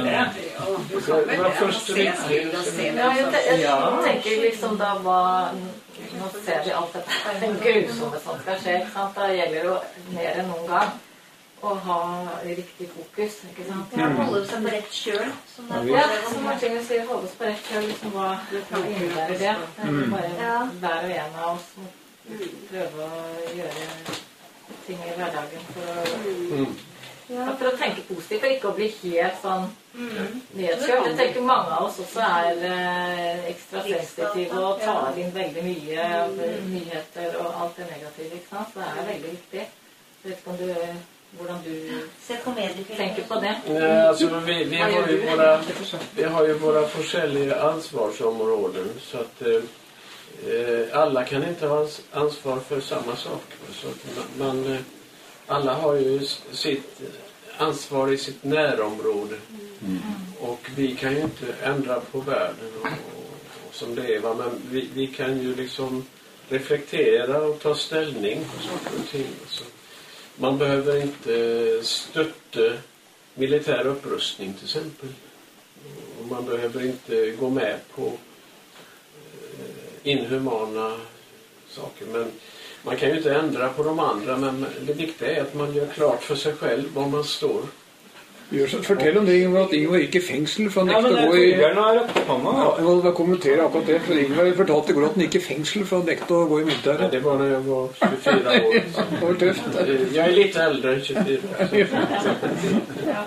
jeg tenker liksom da hva nå ser vi alt dette den grusomme som skal skje, ikke sant? Da gjelder jo mer enn noen gang å ha riktig fokus, ikke sant?
Ja, holde seg på rett kjøl.
Ja, som Martine sier, holde seg på rett kjøl, liksom hva innebærer det? Det er bare ja. Hver og en av oss må prøve å gjøre ting i hverdagen for å, mm. ja, for å tenke positivt, for ikke å bli helt sånn mm. nedkjørt. Jeg tenker mange av oss også er eh, ekstra sensitive og tar inn veldig mye av nyheter og alt det negative, ikke sant? Så det er veldig viktig. Jeg vet ikke om du, hvordan du tenker på det.
Ja, alltså, vi, vi, har ju våra, vi har ju våra forskjellige ansvarsområden, så att eh, alla kan inte ha ansvar för samma sak. Så att man, alla har ju sitt ansvar i sitt närområde. Mm. Och vi kan ju inte ändra på världen och, och som det är. Va? Men vi, vi kan ju liksom reflektera och ta ställning på saker och ting. Så man behöver inte stötta militär upprustning till exempel. Och man behöver inte gå med på inhumana saker, men man kan ju inte ändra på de andra, men det viktiga är att man gör klart för sig själv var man står.
Fortell om det, Ingvar, at Ingvar gikk i fengsel for han nekte å gå i... Ja, jeg må kommentere akkurat det, for Ingvar fortalte i går at han gikk i fengsel for han nekte å gå i militæret.
Ja, det var når jeg var tjugofyra år.
Det var tøft.
Jeg er litt eldre enn tjugofyra.
Ja.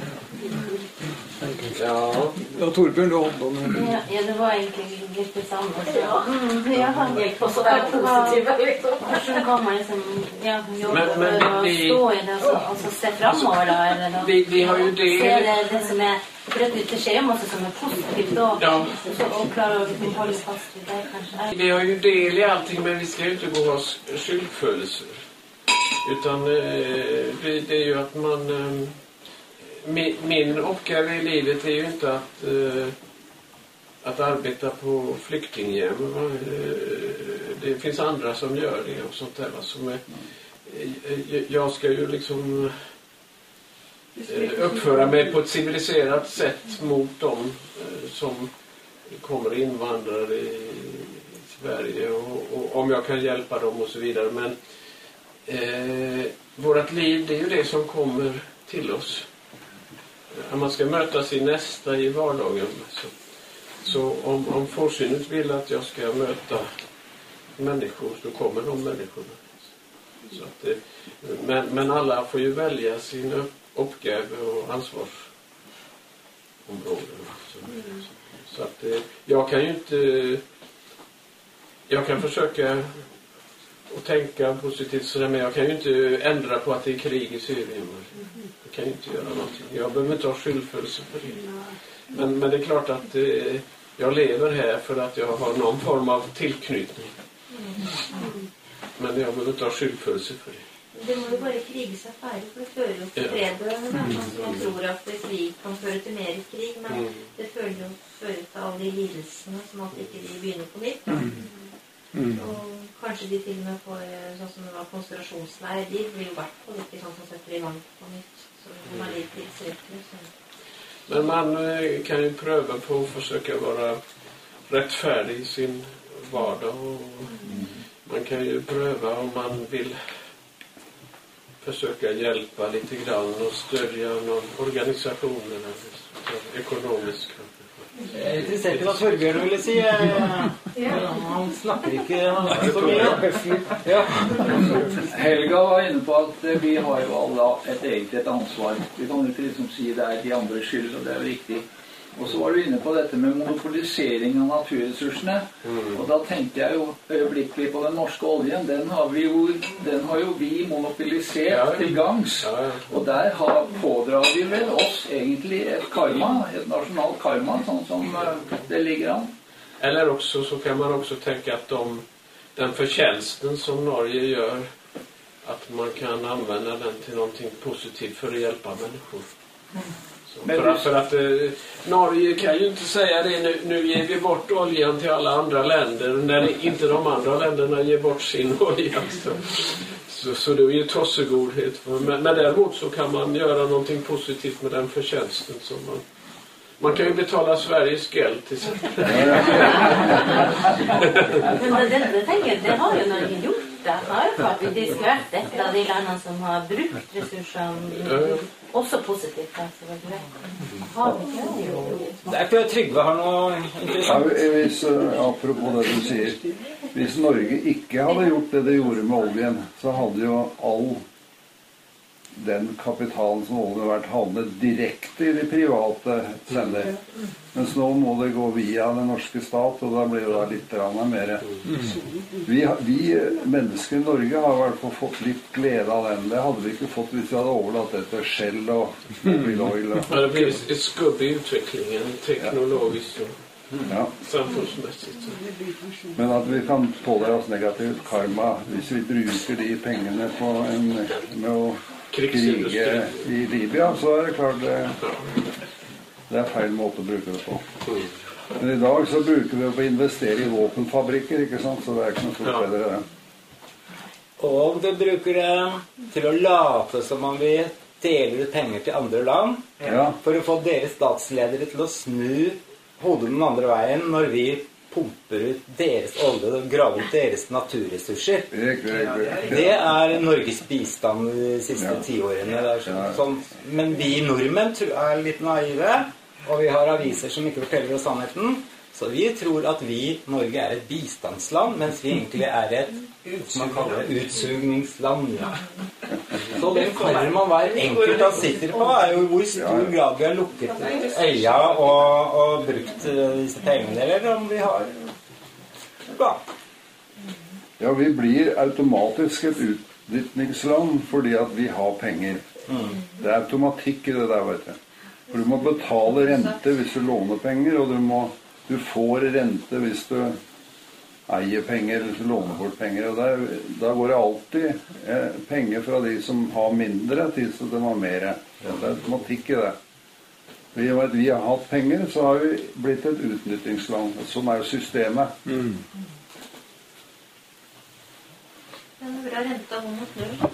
Ja, ja, Torbjørn, du hadde noen...
Ja, ja, det var egentlig litt det samme. Så.
Ja, mm, ja, han gikk også være positiv, liksom.
Hvordan kan man liksom, ja, jobbe for å stå i det, og altså se fremover da, eller da?
Vi, vi har jo det...
Se det, det som er, for det skjer jo masse som er positivt da,
ja.
Så, og klare å holde fast i det, kanskje.
Vi har ju del i allting, men vi ska ju inte gå oss skyldfølelser. Utan eh, det, det är ju att man... Eh, Min, min uppgave i livet är ju inte att, uh, att arbeta på flyktinghem. Uh, det finns andra som gör det och sånt där. Som är, uh, jag ska ju liksom uh, uppföra mig på ett civiliserat sätt mot dem uh, som kommer invandrare i, i Sverige. Och, och om jag kan hjälpa dem och så vidare. Men uh, vårt liv, det är ju det som kommer till oss. Man ska möta sin nästa i vardagen. Så, så om, om forsynet vill att jag ska möta människor, så kommer de människorna. Så att det, men, men alla får ju välja sin upp, uppgave och ansvarsområden. Så, så att det, jag kan ju inte... Jag kan försöka och tänka positivt sådär, men jag kan ju inte ändra på att det är krig i Syrien. Jag kan ju inte göra någonting. Jag behöver inte ha skyldfølelse för det. Men, men det är klart att eh, jag lever här för att jag har någon form av tillknytning. Men jag behöver inte ha skyldfølelse för det.
Det må jo bare krige seg ferdig, for det fører jo til fred. Man tror at krig kan føre til mer krig, men det fører jo fører til alle de lidelsene som at ikke de begynner på nytt. Mm. Og kanskje de til og med får sånn som det var konsentrasjonsleir, de blir jo hvert fall ikke sånn som setter i gang på nytt, så de er litt tilsrettelig.
Men man kan ju pröva på att försöka vara rättfärdig i sin vardag, och man kan ju pröva om man vill försöka hjälpa lite grann och stödja någon organisation eller ekonomisk.
Jeg er interessert i hva Torbjørn ville si. Han snakker ikke så mye.
Ja. Helga var inne på at vi har jo alle et egentlig et ansvar. Vi kan ikke liksom si det er de andres skyld, og det er jo riktig. Og så var du inne på dette med monopolisering av naturressursene. Og da tenkte jeg jo øyeblikkelig på den norske oljen. Den har, vi jo, den har jo vi monopolisert til gangs. Og der har pådrar vi vel oss egentlig et karma, et nasjonalt karma, sånn som det ligger an.
Eller också så kan man också tänka att de, den förtjänsten som Norge gör, att man kan använda den till någonting positivt för att hjälpa människor. För att, för att eh, Norge kan ju inte säga det, nu, nu ger vi bort oljan till alla andra länder när det, inte de andra länderna ger bort sin olja. Så, så, så det är ju tossegodhet. Men, men däremot så kan man göra någonting positivt med den förtjänsten som man... Man kan ju betala Sveriges gäld till sig.
Men det, det, tenker, det har jo Norge gjort. Det har jo faktisk vært et av de landene som har brukt ressursene også positivt. Har vi ikke det?
Det er ikke Trygve har noe interessant.
Ja, hvis, apropos det du sier, hvis Norge ikke hadde gjort det det gjorde med oljen, så hadde jo all den kapitalen som oljen har vært havnet direkte i de private sender. Mens nå må det gå via den norske stat, og da blir det da litt mer. Vi, vi mennesker i Norge har i hvert fall fått litt glede av den. Det hadde vi ikke fått hvis vi hadde overlatt dette Shell og Mobil Oil. Og...
Ja, det blir et skubb i utviklingen, teknologisk og
ja.
samfunnsmessigt.
Men at vi kan pådra oss negativt karma hvis vi bruker de pengene på en, med å krige i Libya, så er det klart det, det er feil måte å bruke det på. Men i dag så bruker vi det på å investere i våpenfabrikker, ikke sant? Så det er ikke noe stort bedre det.
Og du bruker det til å late som man vil dele ut penger til andre land,
ja.
For å få deres statsledere til å snu hodet den andre veien når vi pumper ut deres olje og graver ut deres naturressurser. Det er Norges bistand de siste ja. tiårene. Det er sånn, sånn. Men vi nordmenn er litt naive, og vi har aviser som ikke forteller oss sannheten. Så vi tror at vi, Norge, er et bistandsland, mens vi egentlig er et som man kaller det, utsugningsland. Ja. Så den karmaen hver enkelt av sitter på er jo hvor stor grad vi har lukket øya og, og brukt disse pengene, eller om vi har ja.
Ja, vi blir automatisk et utnyttningsland fordi at vi har penger. Mm. Det er automatikk i det der, vet du. For du må betale rente hvis du låner penger, og du må Du får rente hvis du eier penger eller låner bort penger. Og der, da går det alltid eh, penger fra de som har mindre til så de har mer. Det er automatikk i det. I og med at vi har hatt penger, så har vi blitt et utnyttingsland. Sånn er jo systemet. Mm.
Det er bra rente av mot null.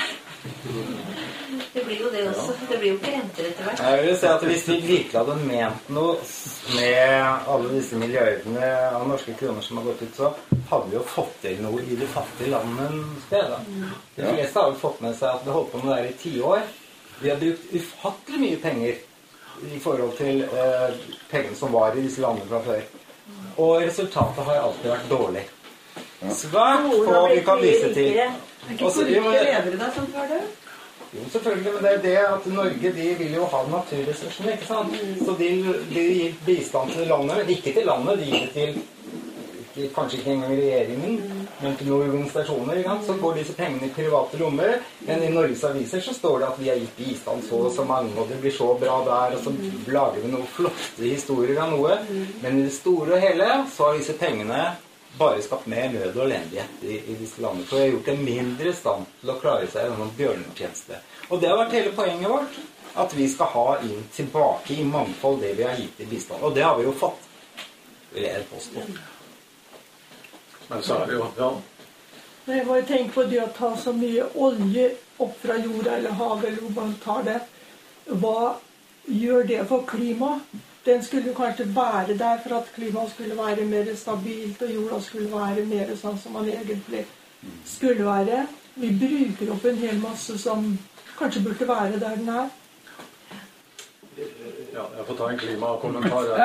Det blir jo det også. Det blir jo ikke renter etter hvert.
Jeg vil si at hvis vi virkelig hadde ment noe med alle disse milliardene av norske kroner som har gått ut, så hadde vi jo fått til noe i de fattige landene sted. De fleste har jo fått med seg at vi holdt på med det her i ti år. Vi har brukt ufattelig mye penger i forhold til eh, pengene som var i disse landene fra før. Og resultatet har alltid vært dårlig. Svært få vi kan vise til.
Er ikke politiske ledere da som var det?
Jo, selvfølgelig, men det er det at Norge, de vil jo ha naturressursene, ikke sant? Så de, de gir bistand til landet, men ikke til landet, de gir det til, ikke, kanskje ikke engang regjeringen, men til noen organisasjoner, ikke sant? Så går disse pengene i private lommer, men i Norges aviser så står det at vi har gitt bistand så og så mange, og det blir så bra der, og så lager vi noen flotte historier av noe, men i det store og hele så har disse pengene bare skapt mer nød og elendighet i, i disse landene, for jeg har gjort det mindre i stand til å klare seg gjennom bjørnetjeneste. Og det har vært hele poenget vårt, at vi skal ha inn tilbake i mangfold det vi har gitt i bistand. Og det har vi jo fått, vil jeg påstå.
Men så er det jo, ja.
Jeg har tenkt på det å ta så mye olje opp fra jorda eller havet, eller hvor man tar det. Hva gjør det for klimaet? Den skulle kanskje være der for at klimaet skulle være mer stabilt, og jorda skulle være mer sånn som man egentlig skulle være. Vi bruker opp en hel masse som kanskje burde være der den er.
Ja, jeg får ta en klimakommentar her.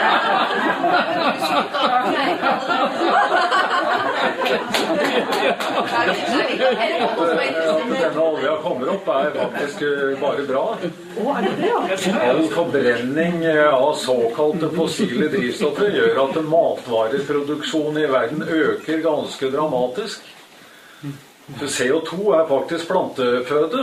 Denne olja kommer opp er faktisk bare bra. All forbrenning av såkalte fossile drivstoffer gjør at matvareproduksjonen i verden øker ganske dramatisk. For C O to er faktisk planteføde.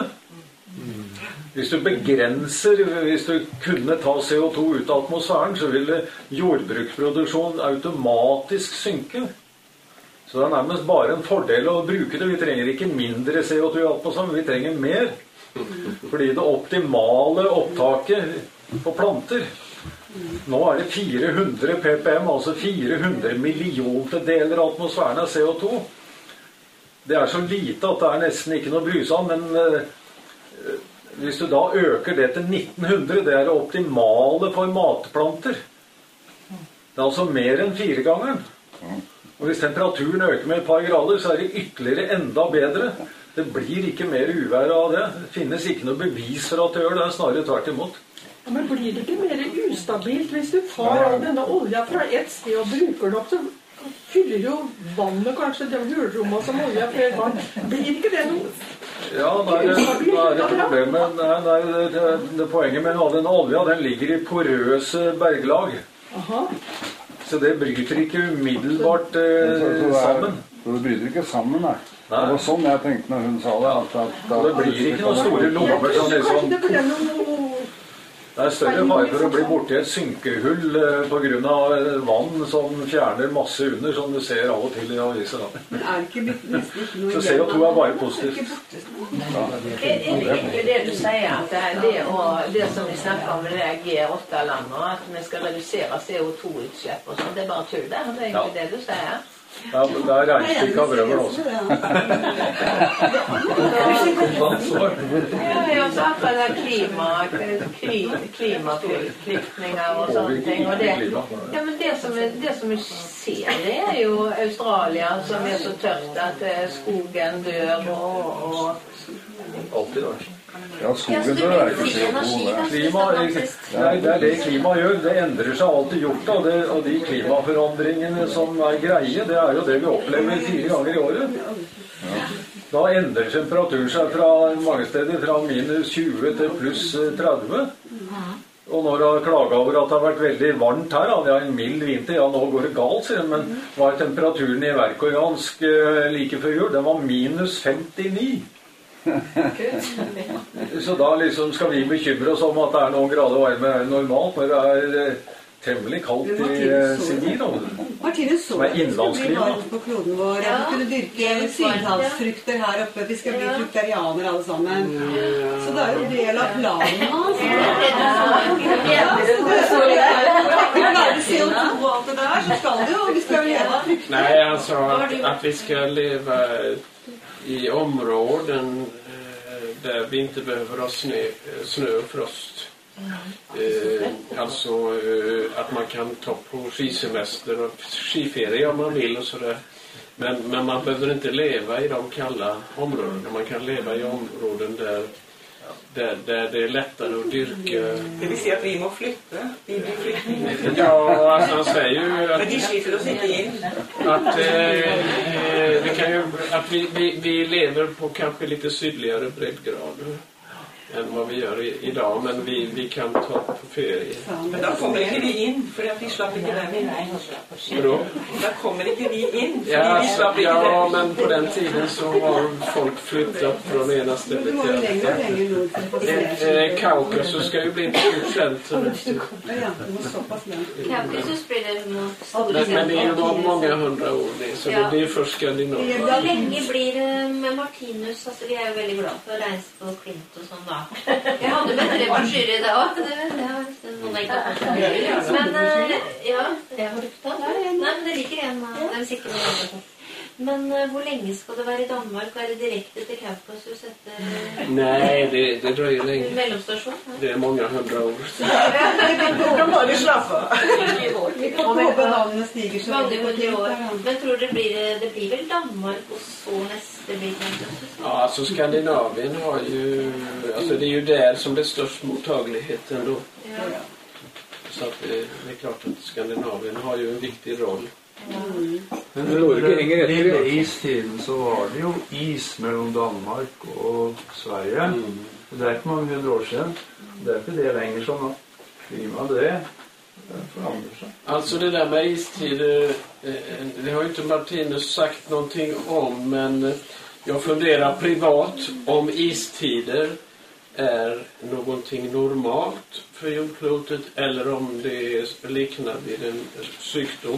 Hvis du begrenser, hvis du kunne ta C O to ut av atmosfæren, så ville jordbruksproduksjonen automatisk synke. Så det er nærmest bare en fordel å bruke det. Vi trenger ikke mindre C O to i atmosfæren, vi trenger mer. Fordi det optimale opptaket på planter, nå er det fire hundre ppm, altså fire hundre milliondeler av atmosfæren av C O to. Det er så lite at det er nesten ikke noe å bry seg om, men eh, hvis du da øker det til nitten hundre, det er det optimale for matplanter. Det er altså mer enn firegangeren. Og hvis temperaturen øker med et par grader, så er det ytterligere enda bedre. Det blir ikke mer uvær av det. Det finnes ikke noe bevis for at det gjør det, snarere tvert imot.
Ja, men blir det ikke mer ustabilt hvis du tar all denne olja fra et sted og bruker den opp, så fyller jo vannet kanskje de hulrommene som olja flere ganger. Blir ikke det noe?
Ja, da er det, da er det problemet. Nei, nei, det, det, det poenget med den olja, den ligger i porøse berglag.
Aha.
Så det bryter ikke umiddelbart eh,
så, så
sammen.
Så det bryter ikke sammen, nei.
Nei.
Det var sånn jeg tenkte når hun sa det. At, at, at,
det blir ikke noen store lommer sånn liksom.
Det ble noe...
Det er større fare for å bli borti et synkehull eh, på grunn av vann som fjerner masse under, som du ser av og til i aviser.
Men er ikke nesten ikke noe
Så C O to er bare positivt.
Ja. Er det ikke det du sier, at det, og det som vi snakker om med det G åtte-landet, at vi skal redusere C O to-utslipp og sånn, det er bare tull det? Det er ikke ja. Det du sier?
Ja, det er regnstykke av brøver også.
Ja, vi har snakket om klima, klimaflyktninger og sånne ting. Og det, ja, men det som, det som vi ser, det er jo Australia som er så tørt at skogen dør og... og
alltid da.
Ja, skogen dør er ikke C O to.
Klima, det er det klima gjør. Det endrer seg alltid gjort, og, det, og de klimaforandringene som er greie, det er jo det vi opplever fire ganger i året. Ja. Da endrer temperaturen seg fra mange steder fra minus tjue til pluss tretti. Og når jeg klager over at det har vært veldig varmt her, det er en mild vinter, ja, nå går det galt, sier jeg, men hva er temperaturen i Verkojansk like før jul? Den var minus femtini. Så da liksom skal vi bekymre oss om at det er noen grader varmere enn normalt, når det er temmelig kaldt i Sibir.
Martine, så
det
vi skal bli varmt på kloden vår, at vi kunne dyrke sydhavsfrukter her oppe, vi skal bli fruktarianer alle sammen. Så det er jo del av planen hans. Vi lærer C O to og alt det der, så skal det jo, vi skal leve av frukter.
Nei, han sa at vi skal leve i områden där vi inte behöver ha snö, snö och frost. Eh, alltså eh, att man kan ta på skisemester och skiferie om man vill och sådär. Men, men man behöver inte leva i de kalla områdena. Man kan leva i områden där, där, där det är lättare att dyrka.
Det vill säga att vi må flytta. Vi blir flyttningar.
Ja, alltså han säger ju att...
Men de slipper oss inte in.
Att, eh, det kan ju, att vi, vi, vi lever på kanske lite sydligare breddgrader än vad vi gör i, idag, men vi, vi kan ta på ferie.
Men då kommer inte vi in, för att vi slapp inte där in.
Då?
Då kommer inte vi in, för
ja,
vi slapp inte
ja,
där.
men på den tiden så har folk flyttat från ena stället till andra. Eh, Kaukasus ska ju bli ett stort centrum.
Kaukasus blir det mot...
Men, men det är ju många hundra år det, så det blir först Skandinavien.
Hvor lenge blir det med Martinus? Altså, vi er jo veldig glad for å reise på Klint og sånn da. Jeg hadde med tre brosjyrer i dag også. Det, det har noen ikke hatt. Men, ja, det har du ikke tatt. Nei, men det liker en av dem sikkert noen andre. Men uh, hvor lenge skal det være i Danmark? Er det direkte til Kaukasus etter...
Nej, det, det dröjer länge.
Mellomstasjon?
Det är många hundra år.
Då kan man ju slappa.
Vi kan håpe navnet stiger så
Mange hundre år. Men tror du det blir, det blir väl Danmark och så nästa blir Kaukasus?
Ja, alltså Skandinavien har ju... Alltså det är ju där som det är störst mottagligheten då.
Ja. Ja.
Så att det, det är klart att Skandinavien har ju en viktig roll.
Mm. Men Norge henger etter. I lille istiden så var det jo is mellom Danmark og Sverige. Mm. Det er ikke mange hundre år siden. Det er ikke det lenger sånn at klima det forandrer seg.
Alltså det där med istider, det har ju inte Martinus sagt någonting om, men jag funderar privat om istider är någonting normalt för jordklotet eller om det liknar vid en sjukdom.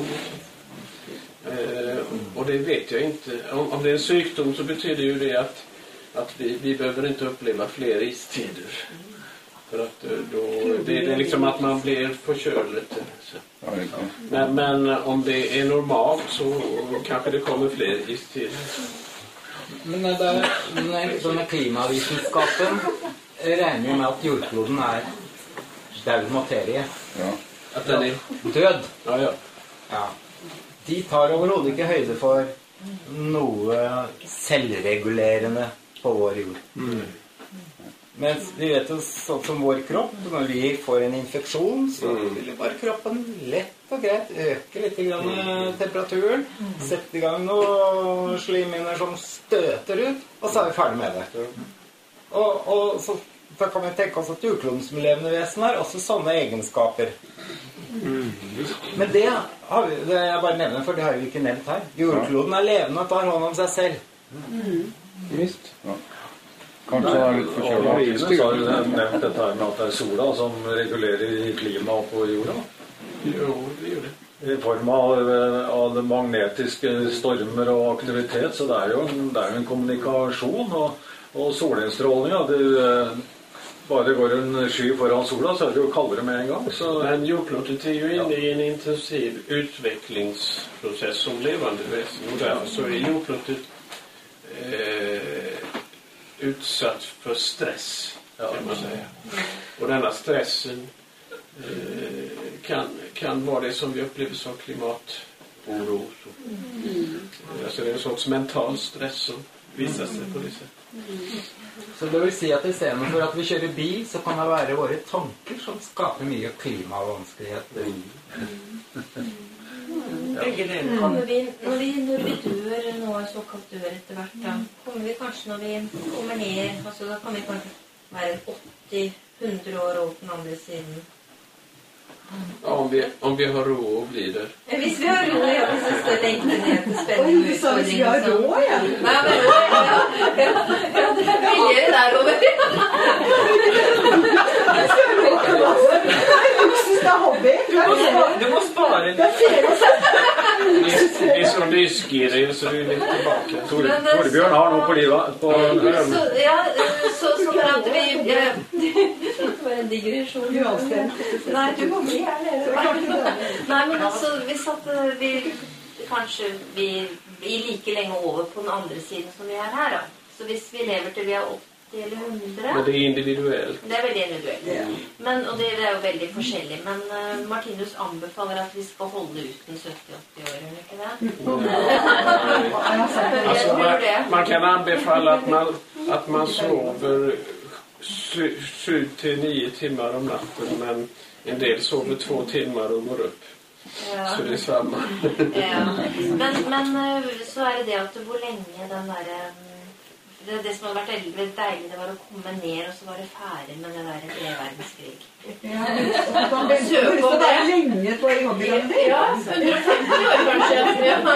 Eh, och det vet jag inte. Om, om det är en sjukdom så betyder ju det att, att vi, vi behöver inte uppleva fler istider. För att då, det, det är liksom att man blir förkörd lite. Så. Men, men om det är normalt så kanske det kommer fler istider.
Men det er, denne klimavitenskapen regner jo med at jordkloden er død materie.
Ja.
At den er død.
Ja, ja.
Ja. De tar overhodet ikke høyde for noe selvregulerende på vår jord. Mm. Mens vi vet jo sånn som vår kropp, når vi får en infeksjon, så vil jo bare kroppen lett og greit øke litt grann temperaturen, sette i gang noen slimhinner som støter ut, og så er vi ferdig med det. Og, og så, så kan vi tenke oss at jordkloden som levende vesen har også sånne egenskaper. Men det har vi, det jeg bare nevner, for det har vi ikke nevnt her. Jordkloden er levende og tar hånd om seg selv.
Visst.
Ja. Kanskje det er litt forskjellig.
Og Martinus har jo nevnt dette her med at det er sola som regulerer klimaet på jorda.
Jo, det gjør det.
I form av, av det magnetiske stormer og aktivitet, så det er jo en, det er jo en kommunikasjon, og, og solinnstrålning, det bare går en sky foran sola, så er det jo kaldere med en gang. Så...
Men jordklotet er jo inne i en intensiv utvecklingsprocess som levande väsen, och därför så är jordklotet eh, utsatt för stress, kan man säga. Och denna stressen eh, kan, kan vara det som vi upplever som klimatoro. Så. Mm. Alltså det är en sorts mental stress som visar sig på det sättet.
Så det vil si at i stedet for at vi kjører bil, så kan det være våre tanker som skaper mye klimavanskeligheter.
Kommer vi, når vi, når vi dør, nå er såkalt dør etter hvert, da, kommer vi kanskje når vi kommer ned, altså da kan vi kanskje være åtti til hundre år over på den andre siden.
Ja, om vi, om vi har råd å bli der.
Hvis vi har råd, ja, hvis vi står lengt ned til spennende
utfordringer. Hvis vi har råd, ja.
Nei, men ja, ja, ja, det er billigere der over.
Det er hobby.
Du må spare.
Det er ferie.
Det er så lysgirig, så du er litt tilbake.
Torbjørn har noe på livet. På
så, ja, så, så for at vi... Ja, det var en digresjon. Nei, du må bli her nede. Nei, men altså, hvis at vi... Kanskje vi, vi like lenge over på den andre siden som vi er her, da. Så hvis vi lever til vi er åtti eller hundre...
Men det er individuelt.
Det er veldig individuelt. Ja. Men, og det er jo veldig forskjellig. Men uh, Martinus anbefaler at vi skal holde ut i sytti til åtti år, eller ikke det?
Mm. Alltså, man, man kan anbefala att man, att man sover sju till nio timmar om natten, men en del sover två timmar och går upp. Ja. Så det är samma.
Ja. Men, men så är det det att hvor länge den där... Det, det som har vært veldig deilig, det var å komme ned, og så var det ferdig med det der tre verdenskrig.
Ja, man søker på det. Lenge på jobben.
Ja, hundre og femti år kanskje. Ja.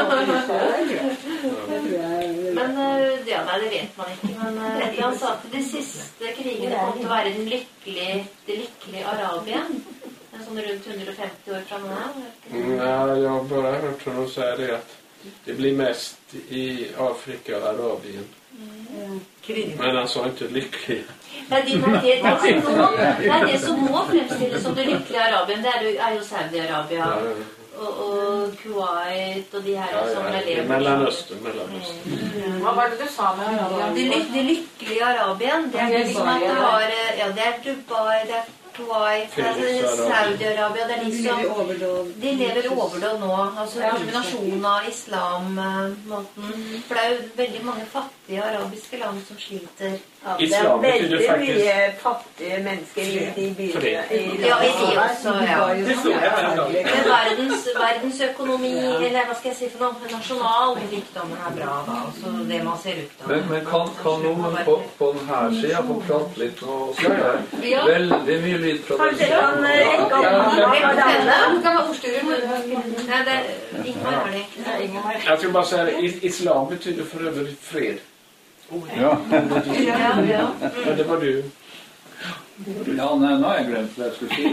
Men, ja, nei, det vet man ikke. Men han sa at de siste krigene kom til å være den lykkelige, det lykkelige Arabien. Sånn rundt hundre og femti år fra nå.
Ja, jeg har bare hørt henne si det at det blir mest i Afrika og Arabien. Mm. Men han sa ikke lykkelig.
Nei, det, det, det, det, som nå, det er det som må fremstilles som det lykkelige Arabien. Det er jo, er jo Saudi-Arabia ja, ja. Og, og Kuwait og de her ja, ja, som er lever.
Mellomøsten, Mellomøsten.
Mm. Hva var det du sa med Arabien?
Det, det lykkelige Arabien, det er liksom at det var, ja, det er Dubai, det er Kuwait, altså, Saudi-Arabia, det er de som de lever overdåd nå, altså kombinasjonen av islam-måten, for det er jo veldig mange fattige arabiske land som sliter.
Ja, det er veldig mye fattige mennesker i de byene.
Ja, i de også, ja. Men verdens, verdensøkonomi, eller hva skal jeg si for noe, nasjonal rikdommen er bra da, altså det man ser ut av.
Men, men kan, kan noen på, på denne siden få prate litt nå? Ja. Veldig mye lyd fra den siden.
Kanskje kan rekke opp denne? Det kan være ordstyrer. Nei, det er Ingmar er det.
Jeg tror bare så her, islam betyder for øvrig fred.
Ja.
Ja, ja.
Ja, det var du.
Ja, nei, nå har jeg glemt hva jeg skulle si.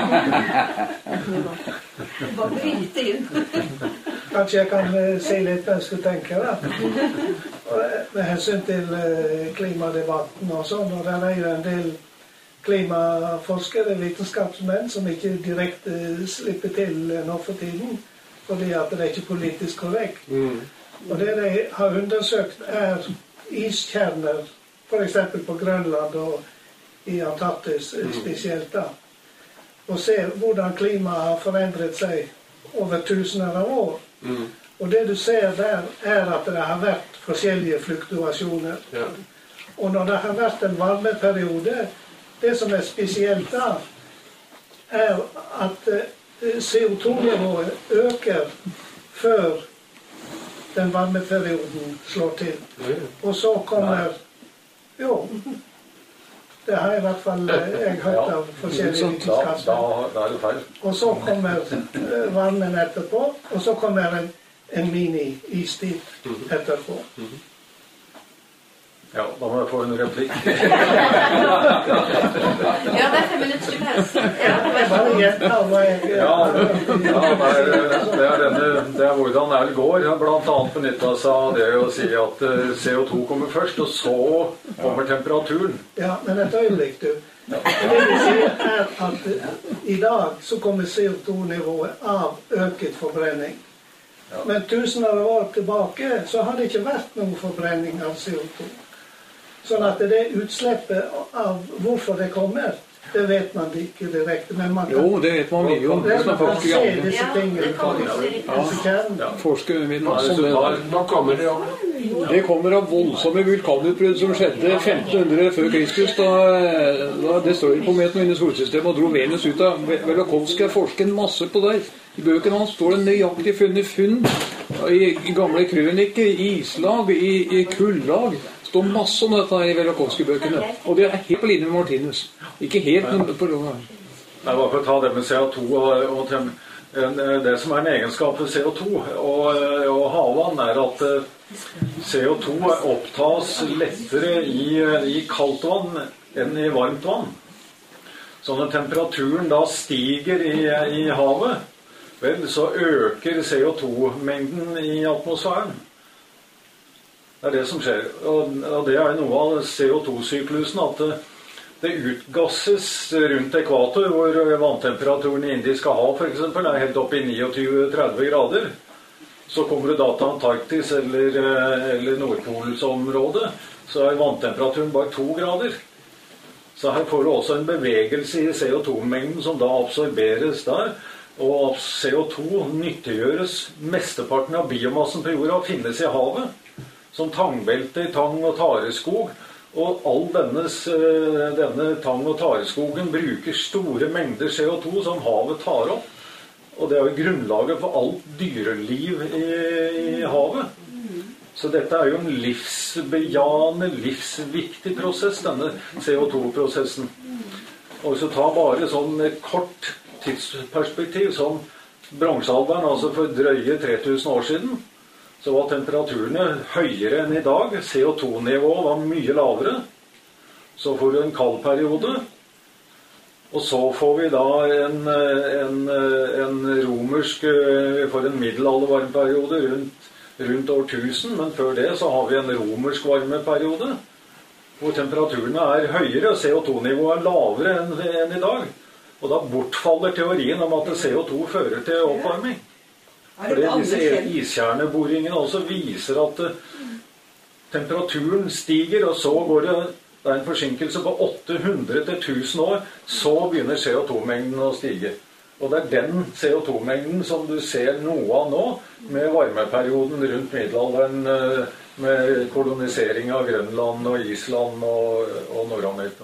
Bare bryte inn. Kanskje jeg kan si litt hva jeg skulle tenke da. Med hensyn til klimadebatten og sånn, og der er jo en del klimaforskere, vitenskapsmenn, som ikke direkte slipper til nå for tiden, fordi at det er ikke politisk korrekt. Mm. Og det de har undersøkt er iskjerner, for eksempel på Grønland og i Antarktis spesielt da, og se hvordan klimaet har forandret seg over tusener av år. Mm. Og det du ser der er at det har vært forskjellige fluktuasjoner. Ja. Og når det har vært en varmeperiode, det som er spesielt da, er at C O to nivået øker før den varmeperioden slår til. Og så kommer, jo, det har i hvert fall jeg hørt av forskjellige vitenskapsmenn. Og så kommer varmen etterpå, og så kommer en, en mini-istid etterpå.
Ja, da må jeg få en replikk.
Ja, det er fem minutter til pause. Ja,
ja, det er, det er, denne, det er hvordan Al Gore blant annet benyttet seg av det å si at C O to kommer først, og så kommer temperaturen.
Ja, men et øyeblikk, du. Det vi sier er at i dag så kommer C O to nivået av øket forbrenning. Men tusener av år tilbake så har det ikke vært noen forbrenning av C O to. Sånn at det utslippet av hvorfor det kommer, det vet man ikke direkte. Men man kan,
jo, det vet man mye om.
Det man kan se disse tingene.
Ja, forskere vet masse om det.
Nå kommer det om.
Det kommer av voldsomme vulkanutbrudd som skjedde femten hundre før Kristus. Da, da destroyerkometen inne i solsystemet og dro Venus ut av Velikovskij forsket masse på det. I bøkene hans står det nøyaktig funnet funn i, i gamle krøniker, i islag, i, i kullag. Det står masse om dette i Velikovskij-bøkene. Og det er helt på linje med Martinus. Ikke helt noe på lov.
Jeg bare for å ta det med C O to og, og det som er en egenskap for C O to og, og havvann er at C O to opptas lettere i, i kaldt vann enn i varmt vann. Så når temperaturen da stiger i, i havet, vel, så øker C O to-mengden i atmosfæren. Det er det som skjer. Og, og det er noe av C O to-syklusen, at det, det utgasses rundt ekvator, hvor vanntemperaturen i Indiske hav for eksempel er helt opp i tjueni til tretti grader. Så kommer du da til Antarktis eller, eller Nordpolsområdet, så er vanntemperaturen bare to grader. Så her får du også en bevegelse i C O to-mengden som da absorberes der, og C O to nyttiggjøres. Mesteparten av biomassen på jorda finnes i havet, som tangbelte i tang- og tareskog, og all dennes, denne tang- og tareskogen bruker store mengder C O to som havet tar opp, og det er jo grunnlaget for alt dyreliv i, i havet. Så dette er jo en livsbejane, livsviktig prosess, denne C O to-prosessen. Og hvis du tar bare sånn et kort tidsperspektiv som bronsealderen, altså for drøye tre tusen år siden, så var temperaturene høyere enn i dag. C O to-nivået var mye lavere. Så får du en kald periode. Og så får vi da en, en, en romersk, vi får en middelaldervarmeperiode rundt, rundt år tusen, men før det så har vi en romersk varmeperiode, hvor temperaturene er høyere, og C O to-nivået er lavere enn, enn i dag. Og da bortfaller teorien om at C O to fører til oppvarming. Fordi disse iskjerneboringene også viser at temperaturen stiger, og så går det Det er en forsinkelse på åtte hundre til tusen år, så begynner C O to-mengden å stige. Og det er den C O to-mengden som du ser noe av nå, med varmeperioden rundt middelalderen, med kolonisering av Grønland og Island og, og Nord-Amerika.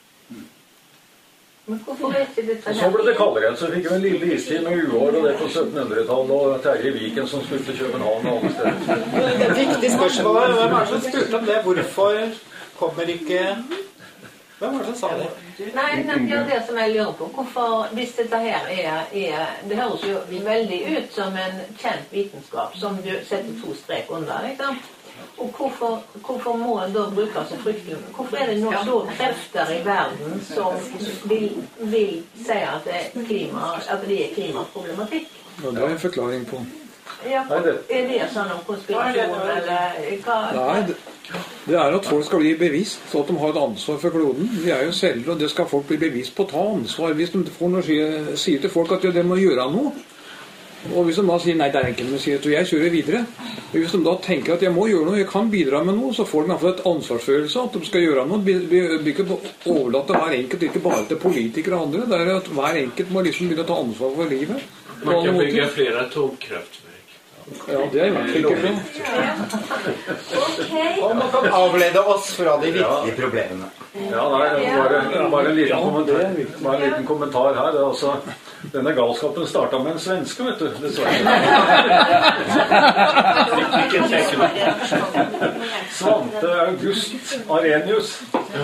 Men hvorfor er ikke det
og så ble det kaldere igjen, så fikk vi en lille istid med uår, og det på syttenhundretallet, og Terje Viken som skulle til København og alle steder.
Det er et viktig spørsmål. Hvem er det som spurte om det? Hvorfor kommer ikke... Hvem var det som sa det?
Nei, det er det som jeg lurer på. Hvorfor, hvis dette her er, er... Det høres jo veldig ut som en kjent vitenskap, som du setter to strek under, ikke sant? Og hvorfor, hvorfor må en da bruke så fryktelig? Hvorfor er det nå så krefter i verden som vil, vil si at det, er klima, at det er klimaproblematikk?
Ja, det er en forklaring på.
Ja, er det sånn om konspirasjon, eller hva?
Nei, det, det er at folk skal bli bevisst, så at de har et ansvar for kloden. Vi er jo celler, og det skal folk bli bevisst på å ta ansvar. Hvis de får noe, sier til folk at de må gjøre noe, og hvis de da sier nei, det er enkelt, men sier at jeg kjører videre. Og hvis de da tenker at jeg må gjøre noe, jeg kan bidra med noe, så får de i hvert fall et ansvarsfølelse at de skal gjøre noe. Vi blir ikke overlatt til hver enkelt, ikke bare til politikere og andre. Det er at hver enkelt må liksom begynne å ta ansvar for livet.
Man kan bygge flere atomkraftverk.
Ja, det er i hvert fall ikke bra.
Okay. Og man kan avlede oss fra de virkelige problemene.
Ja, nei, bare, bare, en liten kommentar, bare en liten kommentar her. Det er altså, denne galskapen startet med en svenske, vet du. Dessverre. Svante August Arrhenius.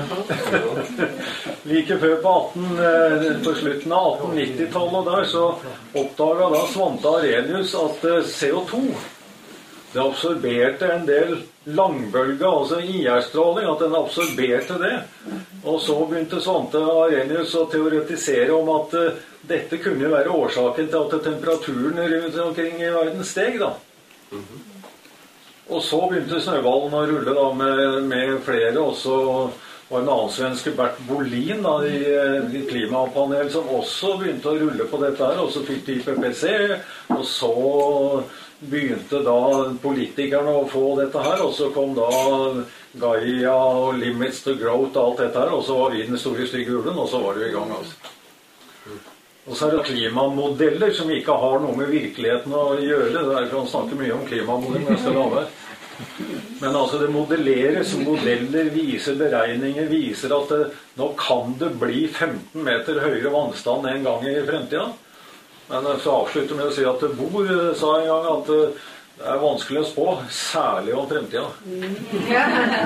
Like før på, atten, på slutten av atten-nittitallet der, så oppdaget da Svante Arrhenius at C O to det absorberte en del langbølge, altså I R-stråling, at den absorberte det. Og så begynte Svante Arrhenius å teoretisere om at uh, dette kunne være årsaken til at temperaturen rundt omkring I verden steg, da. Mm-hmm. Og så begynte snøballen å rulle da med, med flere, og så var en annen svenske, Bert Bolin, da, i, i klimapanel, som også begynte å rulle på dette her, og så fikk de I P P C, og så begynte da politikerne å få dette her, og så kom da Gaia og Limits to Growth og alt dette her, og så var vi den store stygge ulen, og så var det I gang, altså. Og så er det klimamodeller som ikke har noe med virkeligheten å gjøre. Det er kan snakke mye om klimamodeller, men jeg skal lave. Men altså det modelleres, modeller viser, beregninger viser at det, nå kan det bli femten meter høyere vannstand en gang I fremtiden. Men så avslutter med å si at Bor sa en gang at det er vanskelig å spå, særlig om fremtiden.
Ja,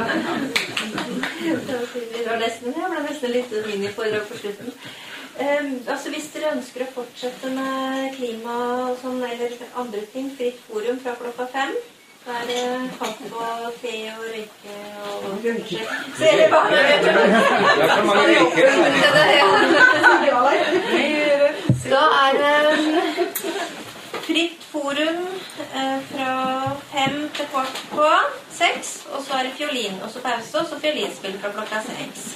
det var nesten, det ble nesten litt miniforedrag på slutten. Um, altså hvis dere ønsker å fortsette med klima og sånn, eller andre ting, fritt forum fra klokka fem, så er det kaffe og te og røyke og kanskje ser dere bare da er det fritt forum eh, fra fem til kvart på seks, og så er det fiolin, og så pause, og så fiolinspill fra klokka seks.